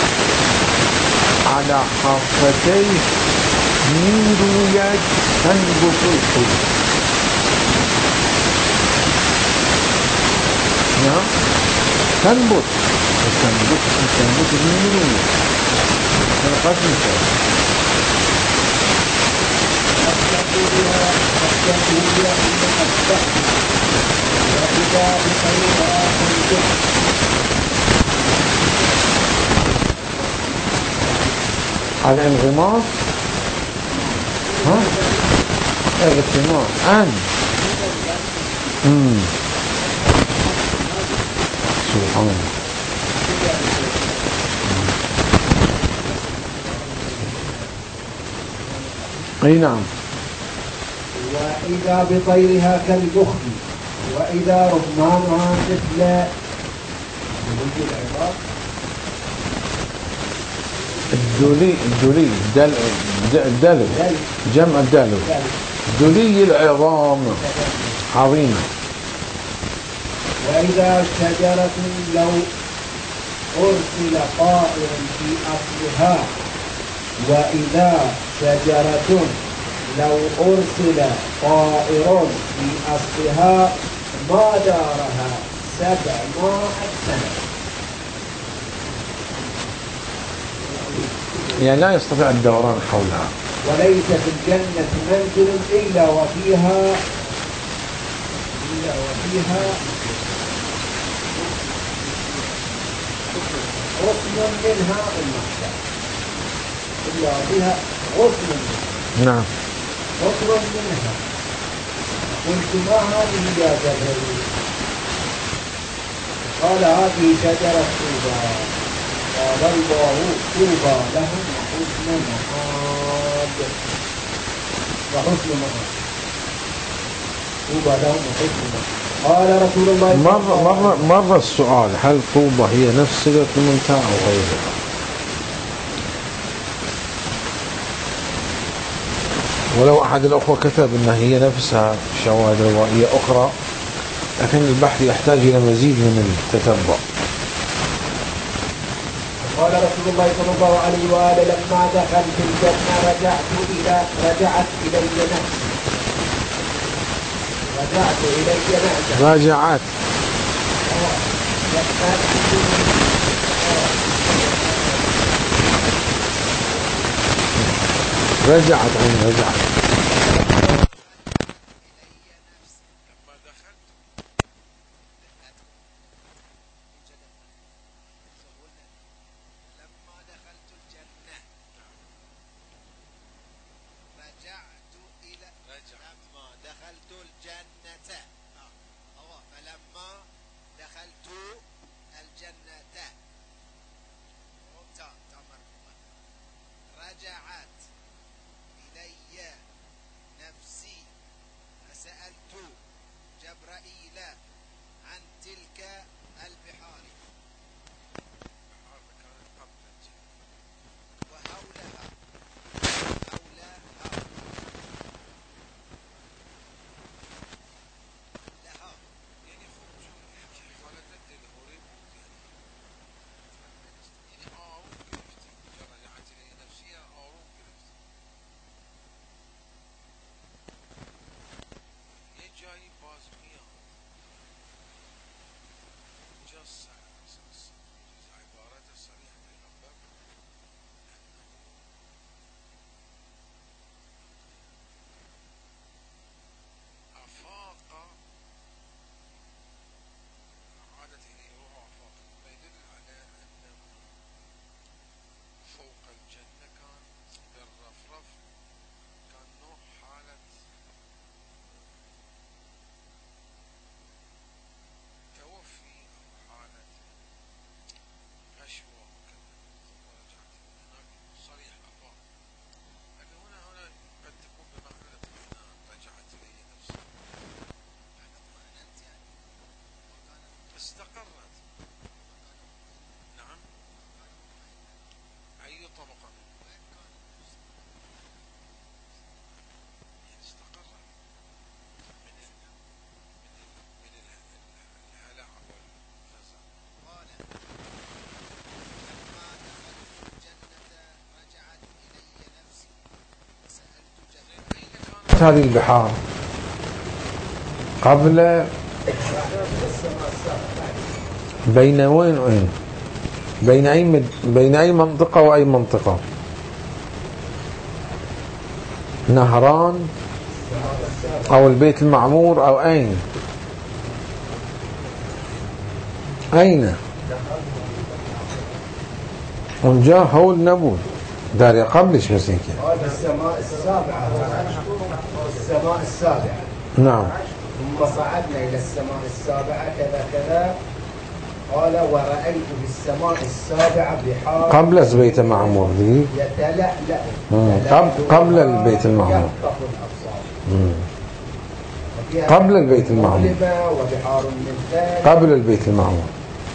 على حافتيه من روية تنبت الحب. نعم تنبت من روية تنقص مثال الانغماس اغتماس سبحان الله. اي نعم. وإذا بطيرها كالبخل وإذا رمانها مثل الدولي الدلو جمع الدلو دولي العظام عظيمة. وإذا شجرة لو أرسل طائر في أصلها وإذا شجرة لو أرسل طائر في أصلها ما دارها 700 سنة. يعني لا يستطيع الدوران حولها. وليس في الجنة منزل إلا وفيها ركن منها المحشر إلا وفيها ركن منها. نعم ركن منها. قلت ما هذه يا جبريل؟ قال هذه شجرة طوبى. قال الله طوبى لهم وحسن مآب. طوبى لهم وحسن مآب. قال رسول الله مر السؤال هل طوبى هي نفس سدرة المنتهى أو غيرها؟ ولو أحد الأخوة كتب أنها هي نفسها شواهد روائية أخرى، لكن البحث يحتاج إلى مزيد من التتبع. قال رسول الله صلى الله عليه وآله لما دخلت الجنة رجعت إلي نفسي. راجعت رجعت إلي كانت هذه البحار؟ قبل بين وين وين؟ بين أي منطقة وأي منطقة؟ نهران أو البيت المعمور أو أين؟ أين؟ ونجا هول نبول داري قبلش بس هيك. هذا السماء السابعة. السماء السابعة. نعم. ثم صعدنا إلى السماء السابعة كذا كذا. قال ورأيت في السماء السابعة بحار قبل البيت المعمور دي. قبل البيت المعمور. قبل البيت المعمور. وبحار من ذلك. قبل البيت المعمور.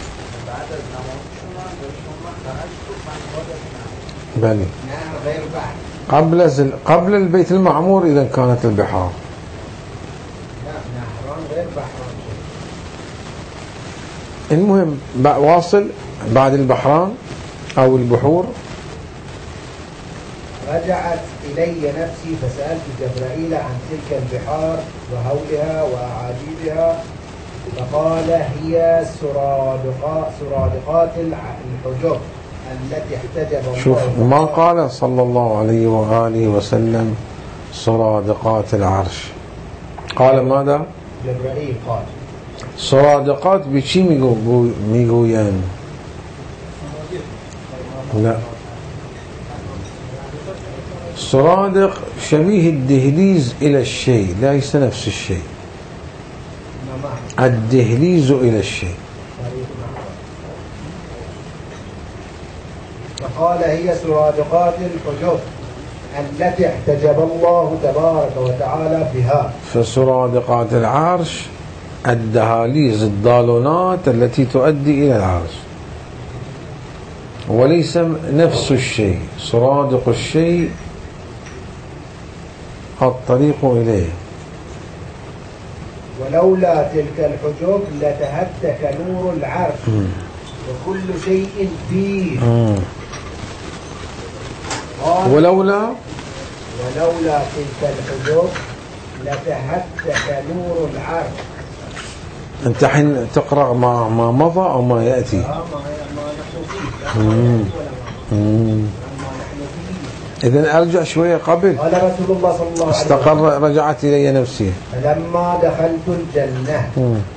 بلي. غير بعد. قبل البيت المعمور إذا كانت البحار. نهران غير بحران. المهم واصل بعد البحران أو البحور. رجعت إلي نفسي فسألت جبرائيل عن تلك البحار وهولها وأعاجيبها فقال هي سرادقات الحجب التي احتجب الله. شوف ما قال صلى الله عليه وآله وسلم سرادقات العرش، قال ماذا؟ جبرائيل قال سرادقات بشي ميقويان؟ لا، سرادق شبيه الدهليز إلى الشيء، ليس نفس الشيء. الدهليز إلى الشيء. فقال هي سرادقات الحجب التي احتجب الله تبارك وتعالى بها. فسرادقات العرش الدهاليز الضالونات التي تؤدي إلى العرش، وليس نفس الشيء. سرادق الشيء الطريق إليه. ولولا تلك الحجب لتهتك نور العرش وكل شيء فيه. ولولا تلك الحجب لتهتك نور العرش. أنت حين تقرأ ما مضى أو ما يأتي؟ إذن أرجع شوية قبل. قال رسول الله صلى الله عليه وسلم استقر رجعت إلي نفسي. فلما دخلت الجنة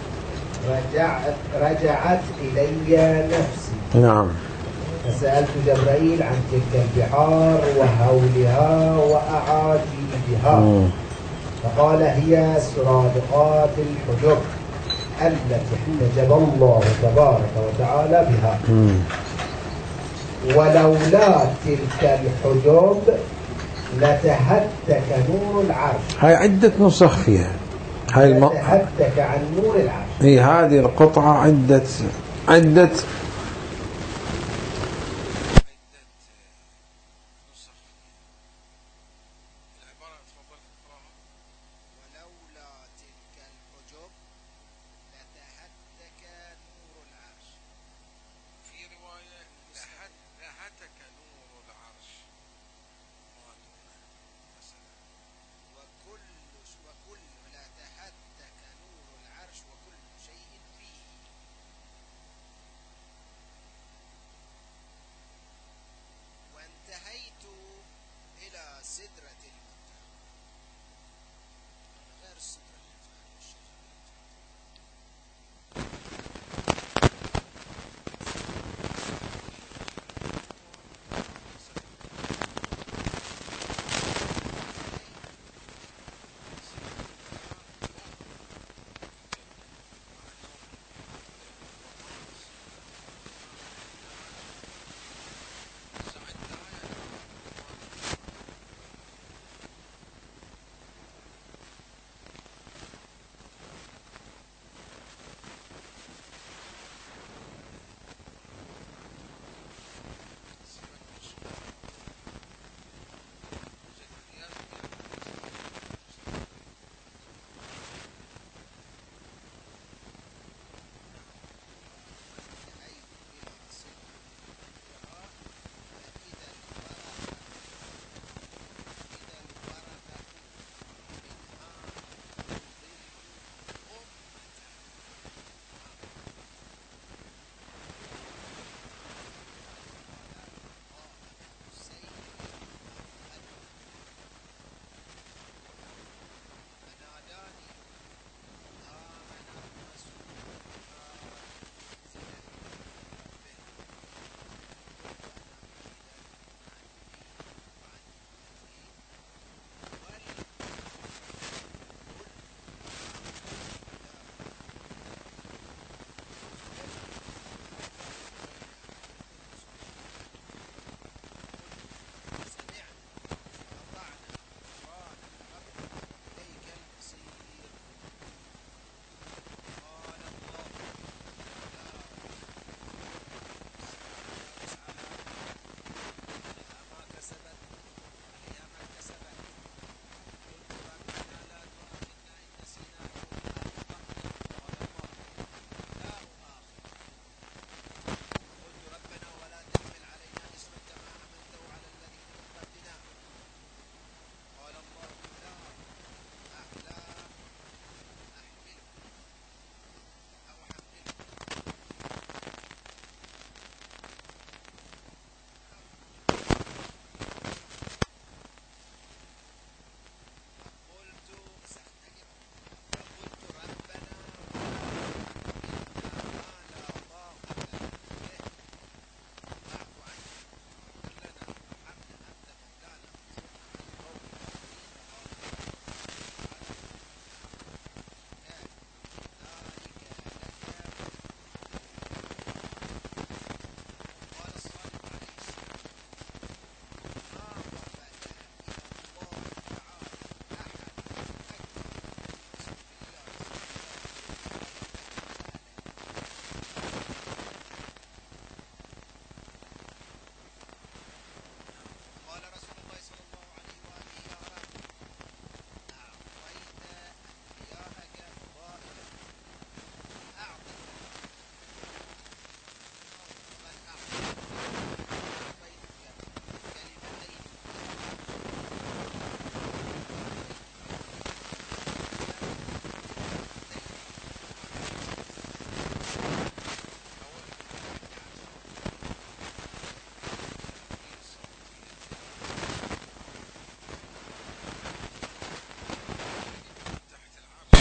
رجعت إلي نفسي. نعم. فسألت جبرائيل عن تلك البحار وهولها وأعاجيبها فقال هي سرادقات الحجب التي احتجب الله تبارك وتعالى بها. ولولا تلك الحجب لتهتك نور العرش. هاي عدة نسخ فيها. هاي لتهتك عن نور العرش. هي هذه القطعة عدة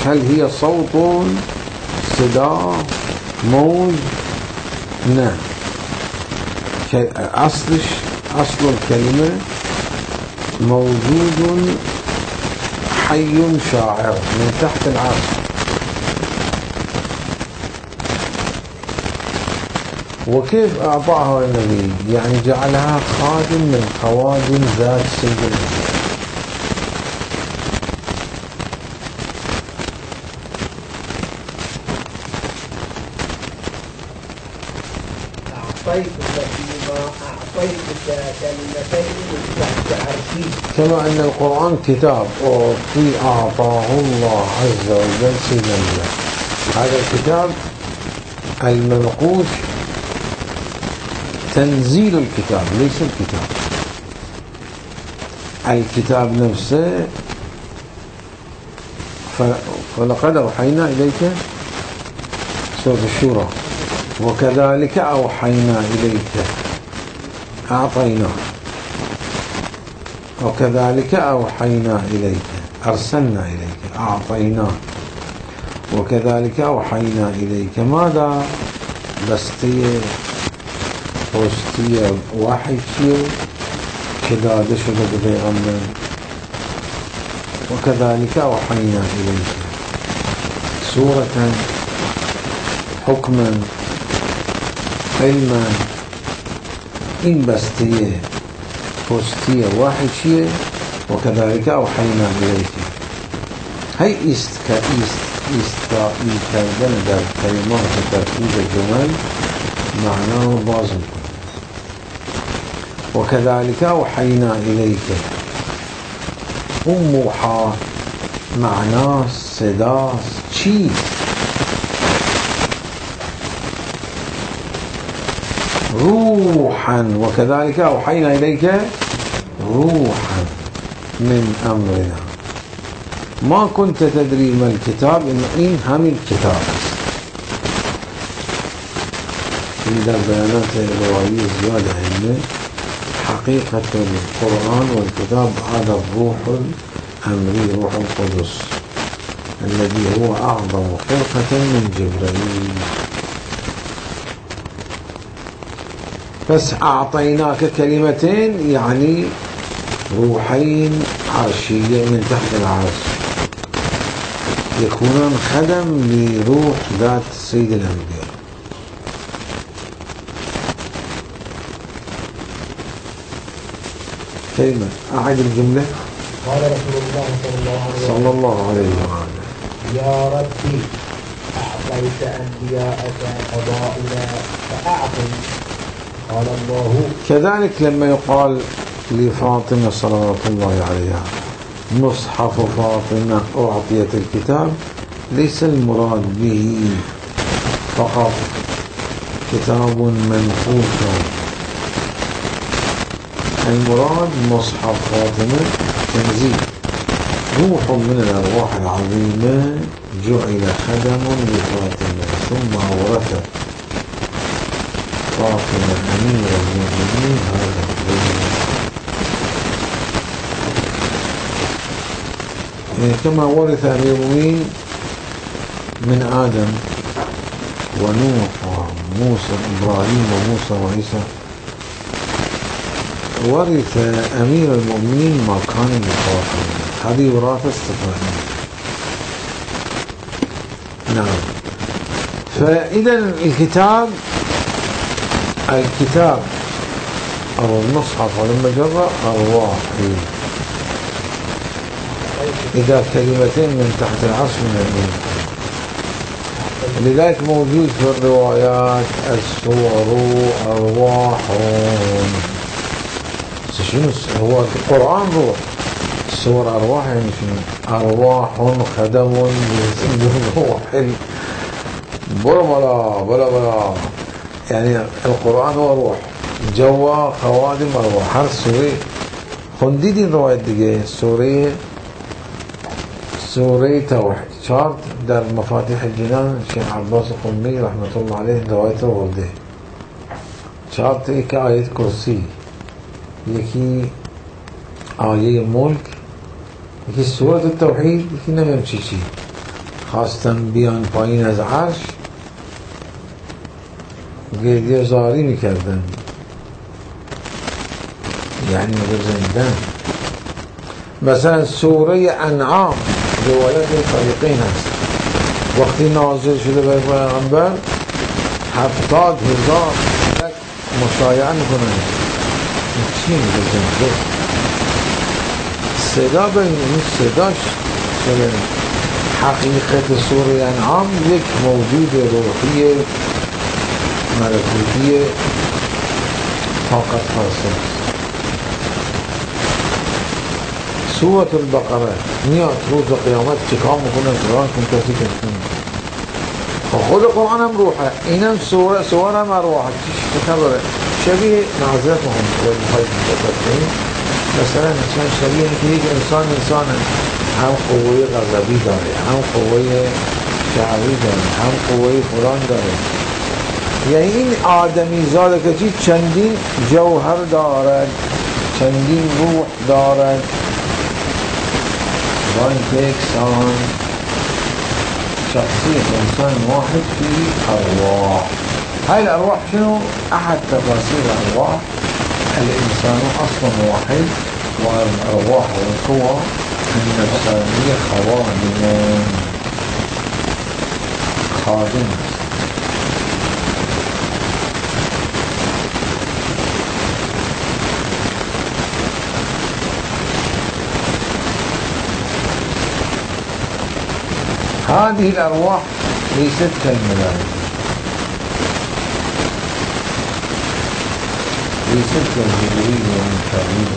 هل هي صوت صدى موج؟ نعم. أصل الكلمة موجود حي شاعر من تحت العرش. وكيف أعطاها النبي؟ يعني جعلها خادم من خوادم ذات سيدنا. كما أن القرآن كتاب أعطاه الله عز وجل سيدنا الله. هذا الكتاب المنقوش تنزيل الكتاب ليس الكتاب. الكتاب نفسه فلقد أوحينا إليك سورة الشورى وكذلك أوحينا إليك أعطينا وكذلك أوحينا إليك أرسلنا إليك أعطينا وكذلك أوحينا إليك. ماذا؟ بستية وستية واحد شيء كذا دشوا بغيغمنا وكذلك أوحينا إليك سورة حكما علما. إن بستية وستية واحد شيء وكذلك أوحينا إليك. هاي يستخدم در كلمات تركيب الجمل معناه بازم. وكذلك أوحينا إليك موحى معناه صدا شيء. روحا وكذلك أوحينا إليك روحا من أمرنا ما كنت تدري ما الكتاب إن هم الكتاب. إذا بيانات الرواية زيادة هنا حقيقة القرآن والكتاب هذا الروح الأمري روح القدس الذي هو أعظم خلقة من جبريل. بس أعطيناك كلمتين يعني روحين عرشية من تحت العرش يكونان خدم لروح ذات سيد الأنبياء. كلمة أعد الجملة. قال رسول الله صلى الله عليه وسلم يا ربي أعطيت أنبياءك قضائنا فأعطي. قال الله. كذلك لما يقال لفاطمة صلوات الله عليها مصحف فاطمة أعطيت الكتاب ليس المراد به فقط كتاب منفوس. المراد مصحف فاطمة تنزيل روح من الأرواح العظيمة جعل خدم لفاطمة ثم أورثت فاطمة أمير المؤمنين هذا الدين كما ورث أمير المؤمنين من آدم ونوح وموسى إبراهيم وموسى وعيسى. ورث أمير المؤمنين ما كان لفاطمة. هذه وراثة استثنائية. نعم. فإذا الكتاب أو المصحف ولما جرى أرواح إذا كلمتين من تحت العرش من الأمين. لذلك موجود في الروايات السور أرواح. شنو هو القرآن روح السور أرواح يعني شنو أرواح خدم روح بلا يعني القرآن هو روح جوا خوادم أرواح. هر سورة خنديدي رواية دقيقة سورة توحيد شارت در مفاتيح الجنان الشيخ عباس القمي رحمة الله عليه روايته ورده شارت ایک آیت کرسی یکی آیه ملک یکی سورة التوحید یکی نمیم چی خواستن بیان پایین از عرش گریه زاری میکردن، یعنی بزندن. مثلا سوره انعام روایت طریقین هست، وقتی نازل شده به پیغمبر 70,000 ملک مشایعه میکنن. چی میگه؟ صدا ببینید، این صداش شده. حقیقت سوره انعام یک موجود روحی ملکوتی طاقت فرسا. سوره البقره میاد روز قیامت چیکار میکنه؟ قرآن کن کسی کنه. خود قرآن هم روحه، اینم سوره هم ارواحه. چی خبره؟ شبیه معذرت مخواهی کنیم مثلا شبیه اینکه یک انسان هم قوه غضبی داره، هم قوه شعبی داره، هم قوه فلان داره. یعنی این آدمی زاده که چندین جوهر دارد، چندین روح دارد، با اینکه اکسان شخصية إنسان واحد فيه أرواح. هاي الأرواح شنو؟ أحد تفاصيل الأرواح الإنسان أصلا واحد، والأرواح والقوى النفسانية خادمة. هذه الأرواح ليست كالملائكة، ليست كالجبريل وميكائيل.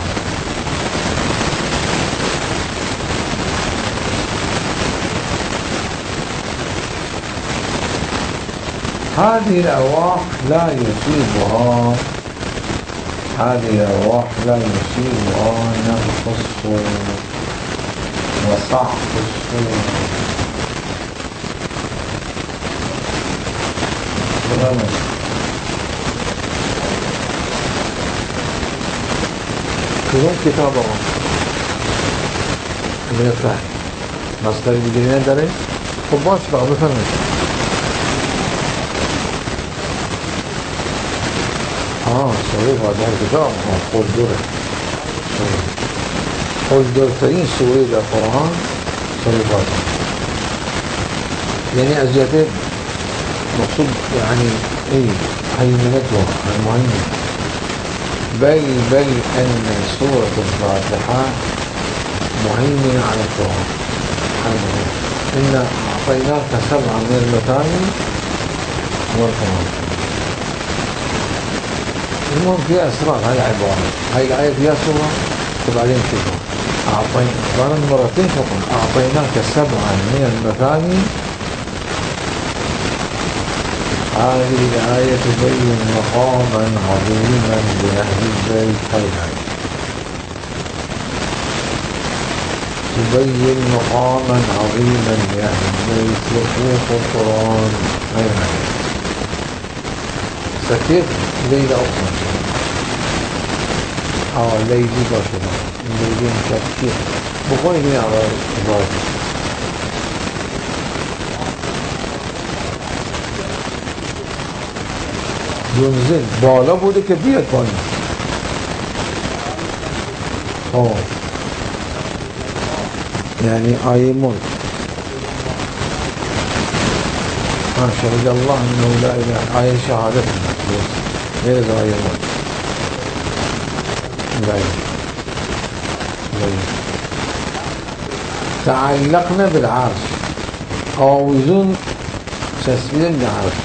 هذه الأرواح لا يصيبها نفخ الصور وصعق الصور. کدوم کتاب آقا؟ من افرحی مصدری دیگری نداره؟ خب باش بقى بفرمید. سوره فاتحه کتاب خلدورترین سوره در قرآن سوره فاتحه. یعنی ازیاته مقصود يعني ايه هيمنتها المهيمنة. بل ان سورة الفاتحة مهيمنة على القرآن. إنا أعطيناك 7 من المثاني والقرآن. المهم فيها أسرار هاي العبارة، هاي الآية فيها سورة وبعدين شوفوا أعطينا مرتين فقط أعطيناك 7 من المثاني. هذه الآية تبين مقاما عظيما لأهل البيت. تبين مقاما عظيما لأهل البيت وفوق القرآن. سكت ليلة أخرى ليلي باشرة ليلي مشكل بقول لي على الظاهر. ينزل بالا بوده که بیاد پایین. يعني آية ملك ما شهد الله انه لا اله، آية شهادتنا غير آية ملك. تعلقنا بالعرش آوزون تسبيل بالعرش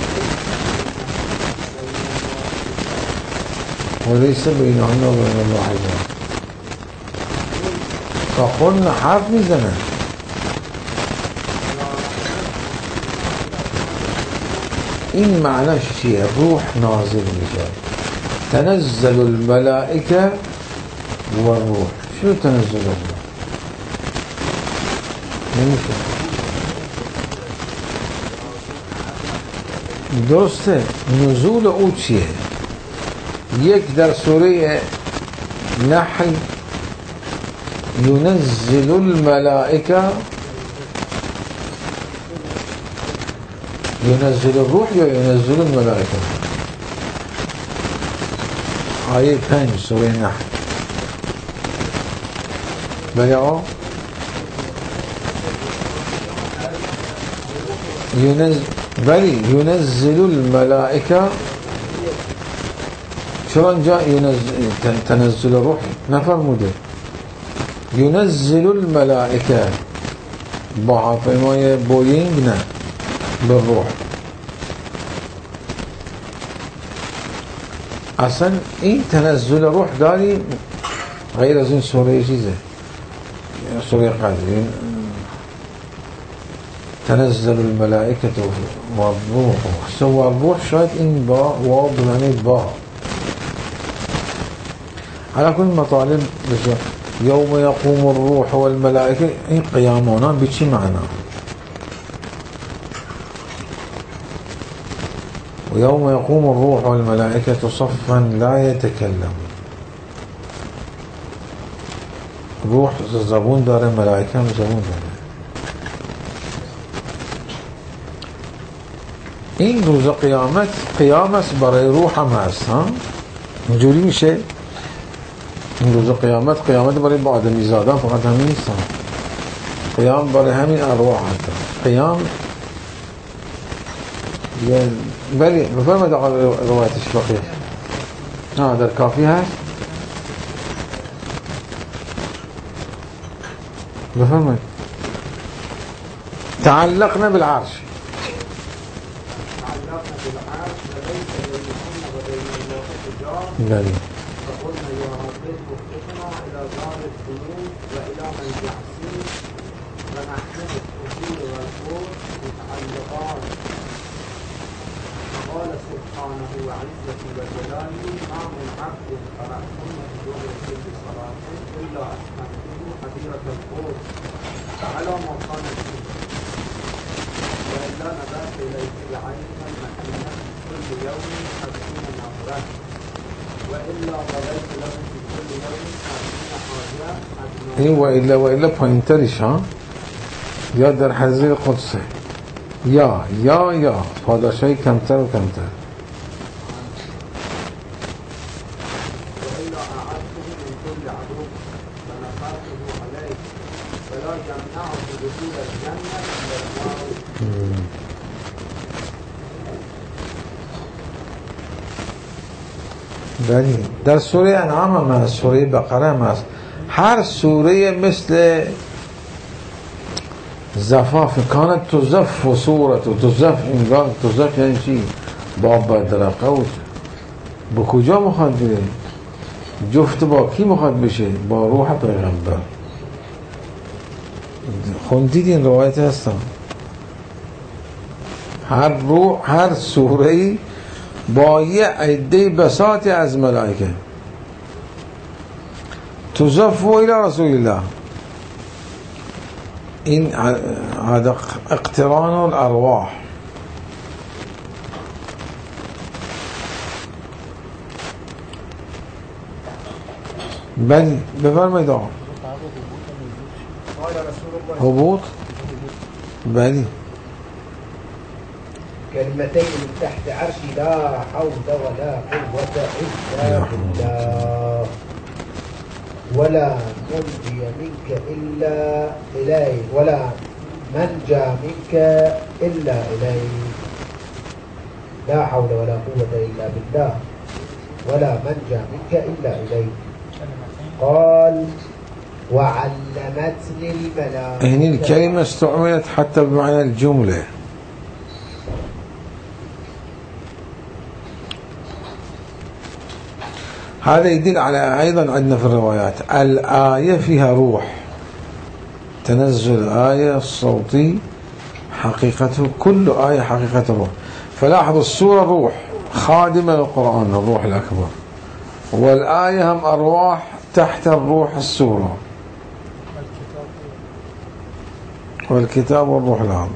وليس بينهن وبين الله حجاب. فقلنا حرف میزنن. این معناش چیه؟ روح نازل میشه. تنزل الملائكة والروح. شو تنزل الله؟ نمیشه. درسته. نزول او چیه؟ یک در سوره نحل ينزل الملائكة ينزل الروح يا ينزل الملائكة. آية 5 سورة النحل. بلعوا ينزل الملائكة. شلون جاء ينزل تنزل الروح؟ نفرموده. ينزل الملائكة بهواپیمای بوئینگ نه بالروح. اصلا این تنزل روح داری غیر از این سوره چیزه، سوره قدر. تنزل الملائكة والروح. سوى الروح شاید این با واو بمعنی با. على كل مطالب يوم يقوم الروح والملائكة این قیامانا بچی معنا؟ ويوم يقوم الروح والملائكة صفا لا يتكلم. روح زبون داره، ملائكة زبون داره. این روز قیامت قیام است برای روح هم هست. ها اینجوری میشه. این روز قیامت برای با آدمی زادن فقط همین نیست. قیام برای همین ارواح هست. قیام بلی بفرمایید آقا روایتش بقیه. در کافی هست. بفرمایید. تعلقنا بالعرش. بلی. فقلنا يا رب اخرجنا الى دار الخلود والى من يعصيك ونحن الطفيل والقوت متعلقان. فقال سبحانه وعزتي وجلالي ما من عبد قرأتم بدون كل صلاة الا اسمعته حديرة القوت على ما كانت فيه والا نظرت اليه بعينها المكينة كل يوم 50 نظرة وإلا قضيت لهم في كل يوم 50 حاجة. وإلا پایینترش ها یا در حضر قدسه یا پاداشای کمتر و کمتر. وإلا أعدته من كل عدو فنفرته عليه فلا يمنعه دخول الجنة إلا الله. بلی در سوره انعام هم هست، سوره بقره هم هست. هر سوره مثل زفاف کانت تزف و صورت و تزف. اینگاه تزف یعنی چی؟ باب درقه و با کجا مخواد بره؟ جفت با کی مخواد بشه؟ با روح پیغمبر. خوندید این روایت هستم. هر سوره‌ای با یه عده بساطی از ملائکه. تزفو الى رسول الله. این هذا اقتران الارواح. بلی بفرمایید آقا. هبوط. بلی كلمتين من تحت عرشي لا حول ولا قوة إلا بالله ولا منجي منك إلا إليه ولا منجى منك إلا إليه. لا حول ولا قوة إلا بالله ولا منجى منك إلا إليه. قال وعلمتني الملائكة. هنا الكلمة استعملت حتى بمعنى الجملة. هذا يدل على أيضا عندنا في الروايات الآية فيها روح. تنزل آية الصوتي حقيقته كل آية حقيقة الروح. فلاحظوا السورة روح خادمة للقرآن الروح الأكبر، والآية هم أرواح تحت الروح السورة والكتاب والروح العظيم.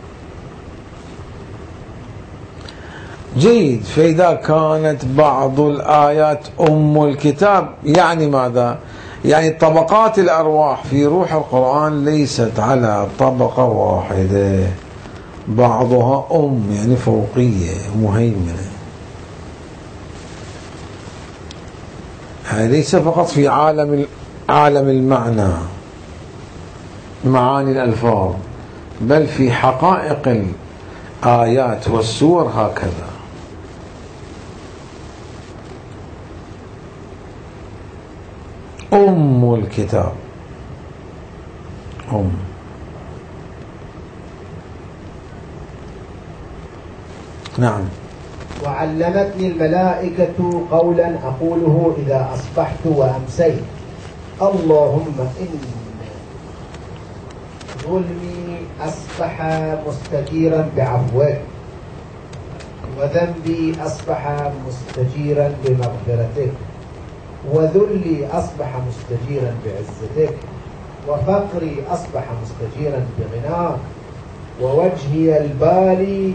جيد. فإذا كانت بعض الآيات أم الكتاب يعني ماذا؟ يعني طبقات الأرواح في روح القرآن ليست على طبقة واحدة، بعضها يعني فوقية مهيمنة. ليس فقط في عالم المعنى معاني الألفاظ، بل في حقائق الآيات والسور هكذا. الكتاب نعم. وعلمتني الملائكة قولا أقوله إذا أصبحت وأمسيت: اللهم إن ظلمي أصبح مستجيرا بعفوك، وذنبي أصبح مستجيرا بمغفرتك، وذلي أصبح مستجيرا بعزتك، وفقري أصبح مستجيرا بغناك، ووجهي البالي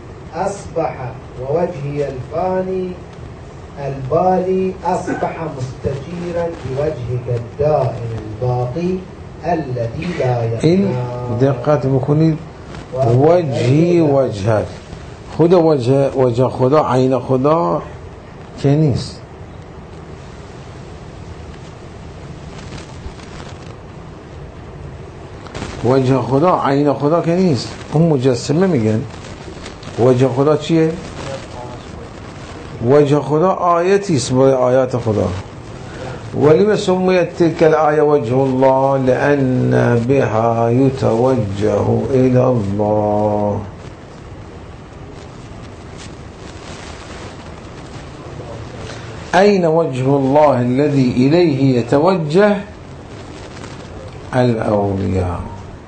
أصبح مستجيرا بوجهك الدائم الباقي الذي لا يفنى. دقت بكوني وجهي وجهك، خدا وجه خدا عين خدا كنيس. وجه خدا عين خدا كنيس. هم مجسمه میگن وجه خدا چیه؟ وجه خدا آيتي اسمه آيات خدا. ولما سميت تلك الآية وجه الله؟ لأن بها يتوجه إلى الله. أين وجه الله الذي إليه يتوجه الأولياء؟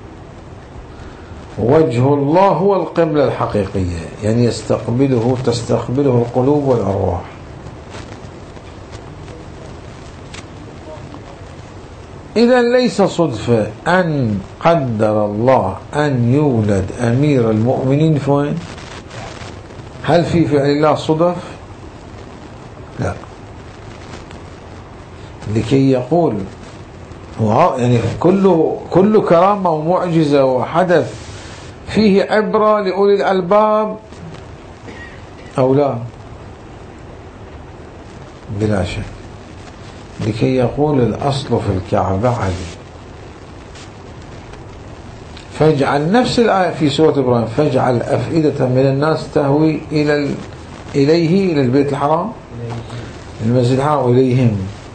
وجه الله هو القبلة الحقيقية، يعني تستقبله القلوب والأرواح. إذا ليس صدفة أن قدر الله أن يولد أمير المؤمنين فين؟ هل في فعل الله صدف؟ لا. لكي يقول يعني كل كرامة ومعجزة وحدث فيه عبرة لأولي الألباب أو لا؟ بلا شك. لكي يقول الأصل في الكعبة علي. فاجعل نفس الآية في سورة إبراهيم: فاجعل أفئدة من الناس تهوي إليه إلى البيت الحرام، المسجد الحرام، إليهم.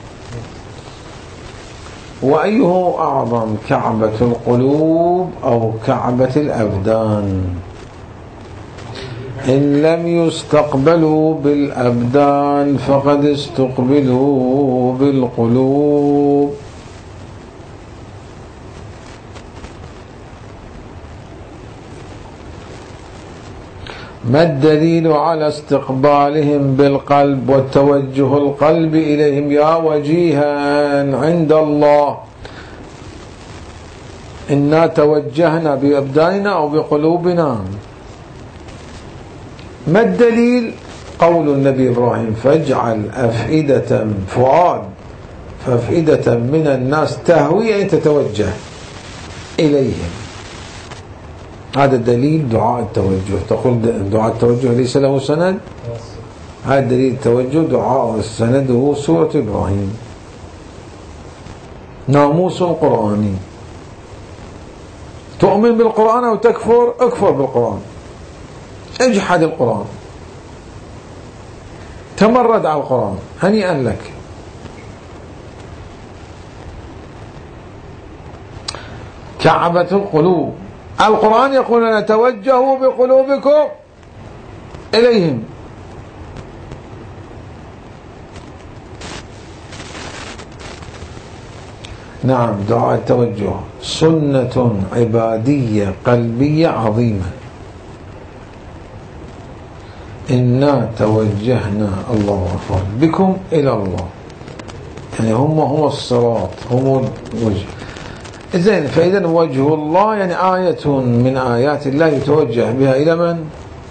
وأيه أعظم، كعبة القلوب أو كعبة الأبدان؟ إن لم يستقبلوا بالأبدان فقد استقبلوا بالقلوب. ما الدليل على استقبالهم بالقلب وتوجه القلب إليهم يا وجيها عند الله؟ إنا توجهنا بأبداننا أو بقلوبنا. ما الدليل؟ قول النبي إبراهيم: فاجعل أفئدة فؤاد فأفئدة من الناس تهوي، أن تتوجه إليهم. هذا دليل دعاء التوجه. تقول دعاء التوجه ليس له سند؟ هذا دليل التوجه دعاء سنده سورة إبراهيم، ناموس قرآني. تؤمن بالقرآن أو تكفر؟ اكفر بالقرآن، اجحد القرآن، تمرد على القرآن، هنيئا لك. كعبة القلوب. القرآن يقول لنا: توجهوا بقلوبكم إليهم. نعم، دعاء التوجه سنة عبادية قلبية عظيمة. إنا توجهنا الله أكبر بكم إلى الله، يعني هم الصراط، هم الوجه. إذن فإذا وجه الله يعني آية من آيات الله يتوجه بها إلى من؟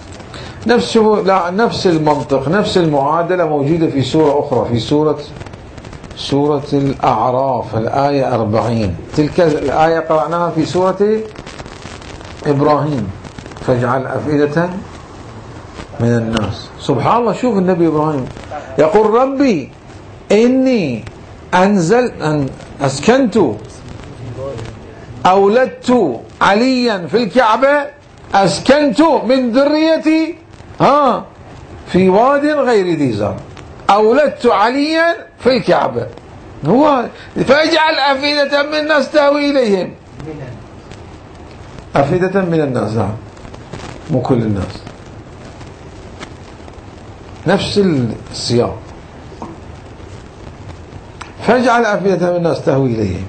نفس المنطق، نفس المعادلة موجودة في سورة أخرى، في سورة الأعراف الآية 40. تلك الآية قرأناها في سورة إبراهيم. فاجعل أفئدة من الناس. سبحان الله، شوف النبي إبراهيم يقول ربي إني أسكنت أولدت عليا في الكعبة أسكنت من ذريتي في واد غير ذي زرع أولدت عليا في الكعبة. هو فاجعل أفئدة من الناس تهوي إليهم. أفئدة من الناس، نعم، مو كل الناس، نفس السياق. فاجعل أفئدة من الناس تهوي إليهم.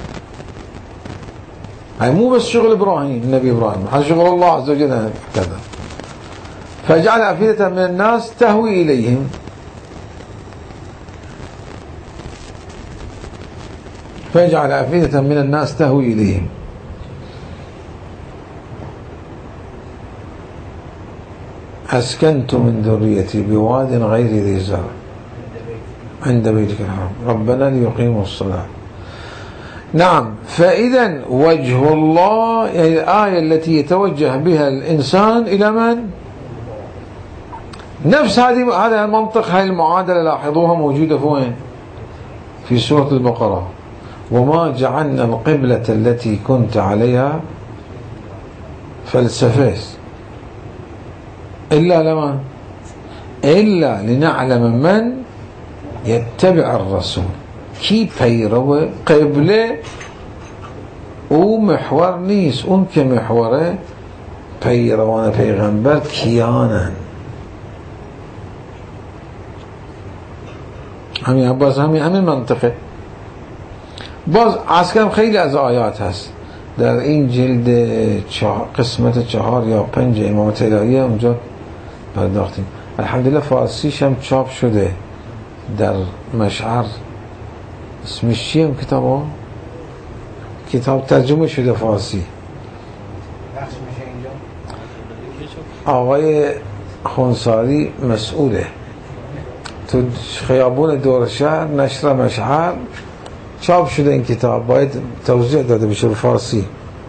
هاي مو بس شغل إبراهيم، النبي إبراهيم، هذا شغل الله عز وجل كذا. فاجعل أفئدة من الناس تهوي إليهم. فاجعل أفئدة من الناس تهوي إليهم. أسكنت من ذريتي بواد غير ذي زرع عند بيتك الحرام ربنا ليقيموا الصلاة. نعم، فإذا وجه الله يعني الآية التي يتوجه بها الإنسان إلى من؟ نفس هذا المنطق، هذه المعادلة لاحظوها موجودة في وين؟ في سورة البقرة. وما جعلنا القبلة التي كنت عليها فلسفيس إلا لنعلم من يتبع الرسول كي بيرو قبلة ومحور نيس اون كمحوره بيروان پیغمبر كيانا. همین باز همین منطقه. باز عسکرم خیلی از آیات هست در این جلد قسمت 4 یا 5 امامت الهیه اونجا پرداختیم. الحمدلله فارسیش هم چاپ شده در مشعر. اسمش چیه اون کتابا؟ کتاب ترجمه شده فارسی. آقای خونساری مسئوله. تو خیابون دور شهر نشر مشعر چاپ شده این کتاب، باید توضیح داده بشه به فارسی.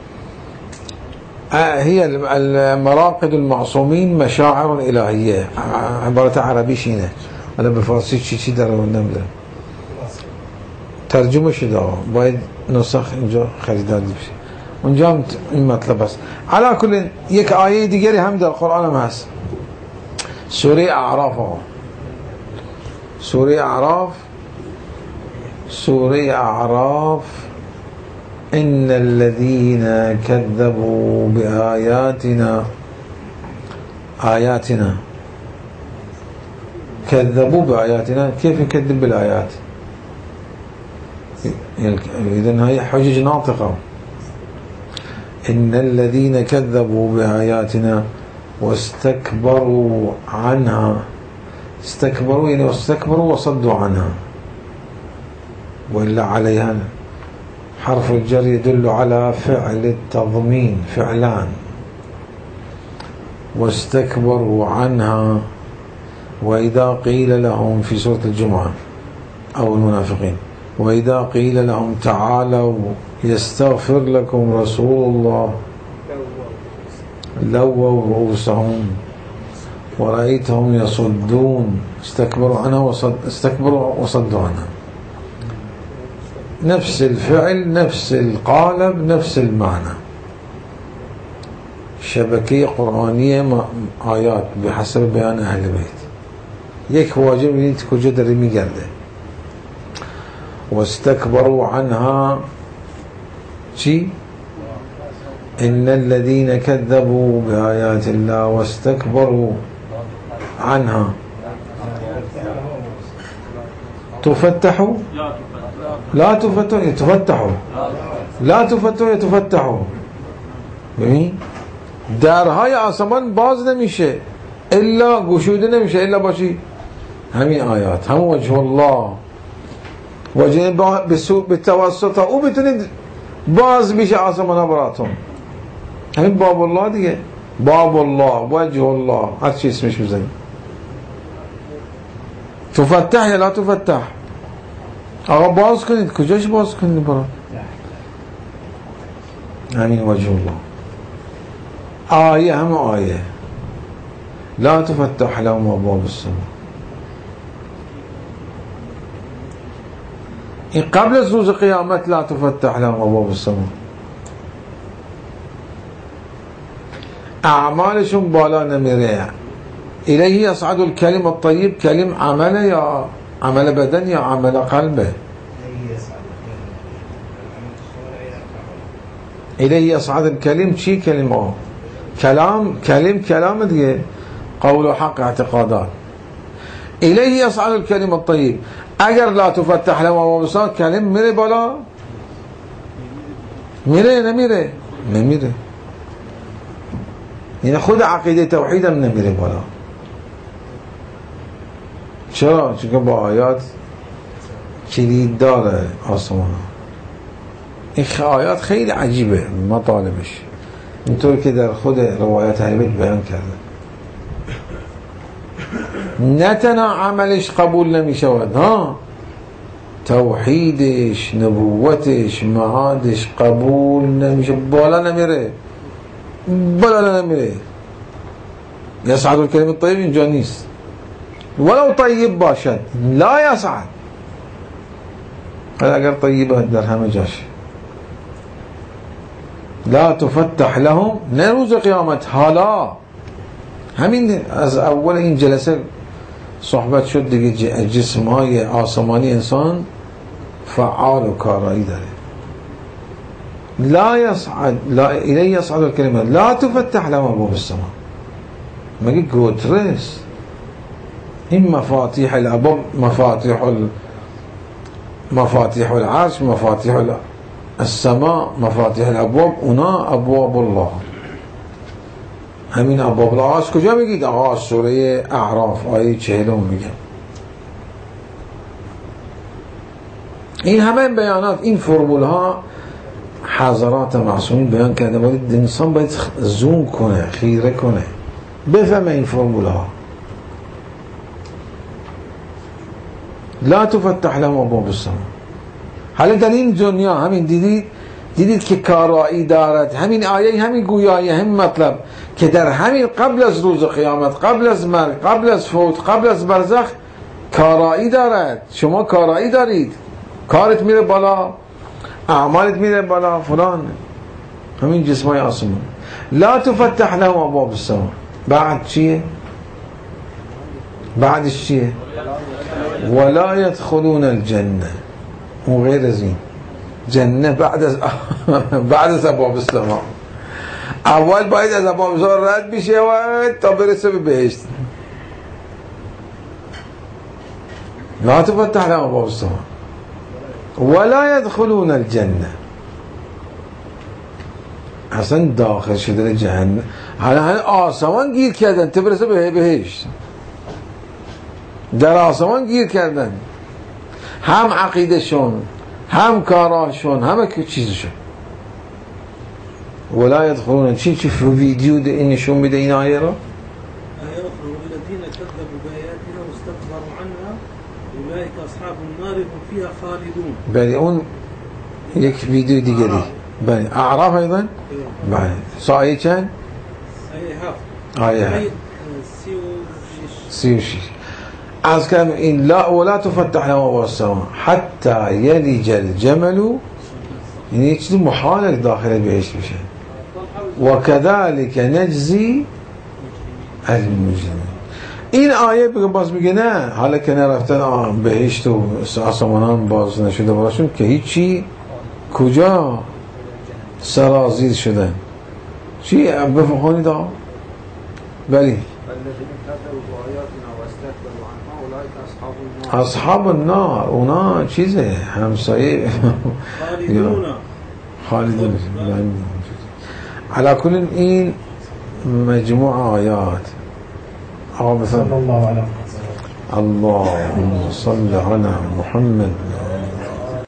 هي المراقد المعصومين مشاعر الهیه، عبارت عربیش اینه، ولی به فارسی چی داره نمیدونم. ترجمه شده، باید نسخ اینجا خریداری بشه. اونجا هم این مطلب است. علی کل یک آیه دیگری هم در قرآن هم هست، سوره اعراف. سوره اعراف إن الذين كذبوا بآياتنا كذبوا بآياتنا. كيف يكذب بالآيات؟ إذن هي حجج ناطقة. إن الذين كذبوا بآياتنا واستكبروا عنها. استكبروا يعني واستكبروا وصدوا عنها، وإلا عليها حرف الجر يدل على فعل التضمين، فعلان. واستكبروا عنها وإذا قيل لهم في سورة الجمعة أو المنافقين وإذا قيل لهم تعالوا يستغفر لكم رسول الله لووا رؤوسهم ورأيتهم يصدون. استكبروا عنها استكبروا وصدوا عنها. نفس الفعل، نفس القالب، نفس المعنى. شبكية قرآنية آيات بحسب بيان أهل البيت. يك واجب يريد كجا داري میگرده. واستكبروا عنها شي إن الذين كذبوا بآيات الله واستكبروا عنها تفتحوا لا تفتحوا يتفتحوا لا تفتحوا يتفتحوا. ببین درهای آسمان باز نمیشه الا گشوده نمیشه الا باشی همین آیات، همون وجه الله، وجه به توسط او بتونید باز میشه آسمان ها براتون. همین باب الله دیگه، باب الله، وجه الله، هر چی اسمش بزنید. تفتح یا لا تفتح؟ آقا باز کنید، کجاش باز کنید برا؟ همین وجه الله. آیه هم آیه لا تفتح لهم ابواب السماء. این قبل از روز قیامت لا تفتح لهم ابواب السماء. اعمالشون بالا نمیره. الیه یصعد الکلم الطیب، کلم عمله یا عمل بدن یا عمل قلبه؟ الیه یصعد الکلم چی کلمه؟ کلام دیگه، قول و حق اعتقادات. الیه یصعد الکلم الطیب، اگر لا تفتح لهم ابواب السماء کلم میره بالا؟ میره نمیره. یعنی خود عقیده توحید هم نمیره بالا. چرا؟ چون که با آیات کلید داره آسمان. این آیات خیلی عجیبه مطالبش، اینطور که در خود روایت حیبت بیان کرده. نه تنها عملش قبول نمی شود، توحیدش، نبوتش، معادش قبول نمیشه، بالا نمیره. یصعد الکلم الطیب اینجا نیست، ولو طیب باشد لا یصعد. اگر طیبه در همه جاش. لا تفتح لهم، نه روز قیامت، حالا همین از اول این جلسه صحبت شد دیگه. جسم های آسمانی انسان فعال و کارایی داره. لا يصعد، لا الیه یصعد الکلمه، لا تفتح لهم ابواب السماء. مگه گوترس این مفاتیح الابواب، مفاتیح العرش، مفاتیح السماء، مفاتیح الابواب، اونا ابواب الله. همین ابواب الله از کجا میگید؟ آقا سوره اعراف آیه 40 میگه. این همه بیانات، این فرمول ها حضرات معصومین بیان کرده، باید انسان باید زوم کنه، خیره کنه، بفهمه این فرمول ها. لا تفتح لهم ابواب السماء. حالا در این دنیا همین دیدید که کارایی دارد. همین آیه، همین گویایی، همین مطلب که در همین قبل از روز قیامت، قبل از مرگ، قبل از فوت، قبل از برزخ کارایی دارد. شما کارایی دارید، کارت میره بالا، اعمالت میره بالا فلان. همین جسمای آسمان. لا تفتح لهم ابواب السماء. بعد چیه؟ بعدش چیه؟ ولا يدخلون الجنه. اون غیر از این جنه بعد از ابواب السماء. اول باید از ابواب السماء رد بشه و تا برسه به بهشت. لا تفتح لهم ابواب السماء ولا يدخلون الجنه. اصلا داخل شده جهنم. حالا آسمان گیر کردن تا برسه به بهشت. در آسمان گیر کردن، هم عقیدشون، هم کاراشون، همه چیزشون. ولا يدخلون چی ویدیو این نشون میده این آیه رو. الذين كذبوا بآياتنا واستكبروا عنها اولئك اصحاب النار هم فيها خالدون. بله اون یک ویدیو دیگری. بله اعراف ایضا. بله آیه چند؟ آیه 36. از کم این لا ولا تفتح لهم ابواب السماء حتى يلج الجمل، یعنی چیز محال داخل بهشت بشه. وكذلك نجزي المجرمين. این آیه باز میگه نه، حالا که نرفتن بهشت و آسمانان باز نشده براشون که هیچی، کجا سرازیر شدن. چی بفهمونید ها؟ بلی اصحاب النار، اونا چیزه همسایه خالدون. علا کل این مجموع آیات. آقا بسم الله اللهم صل على محمد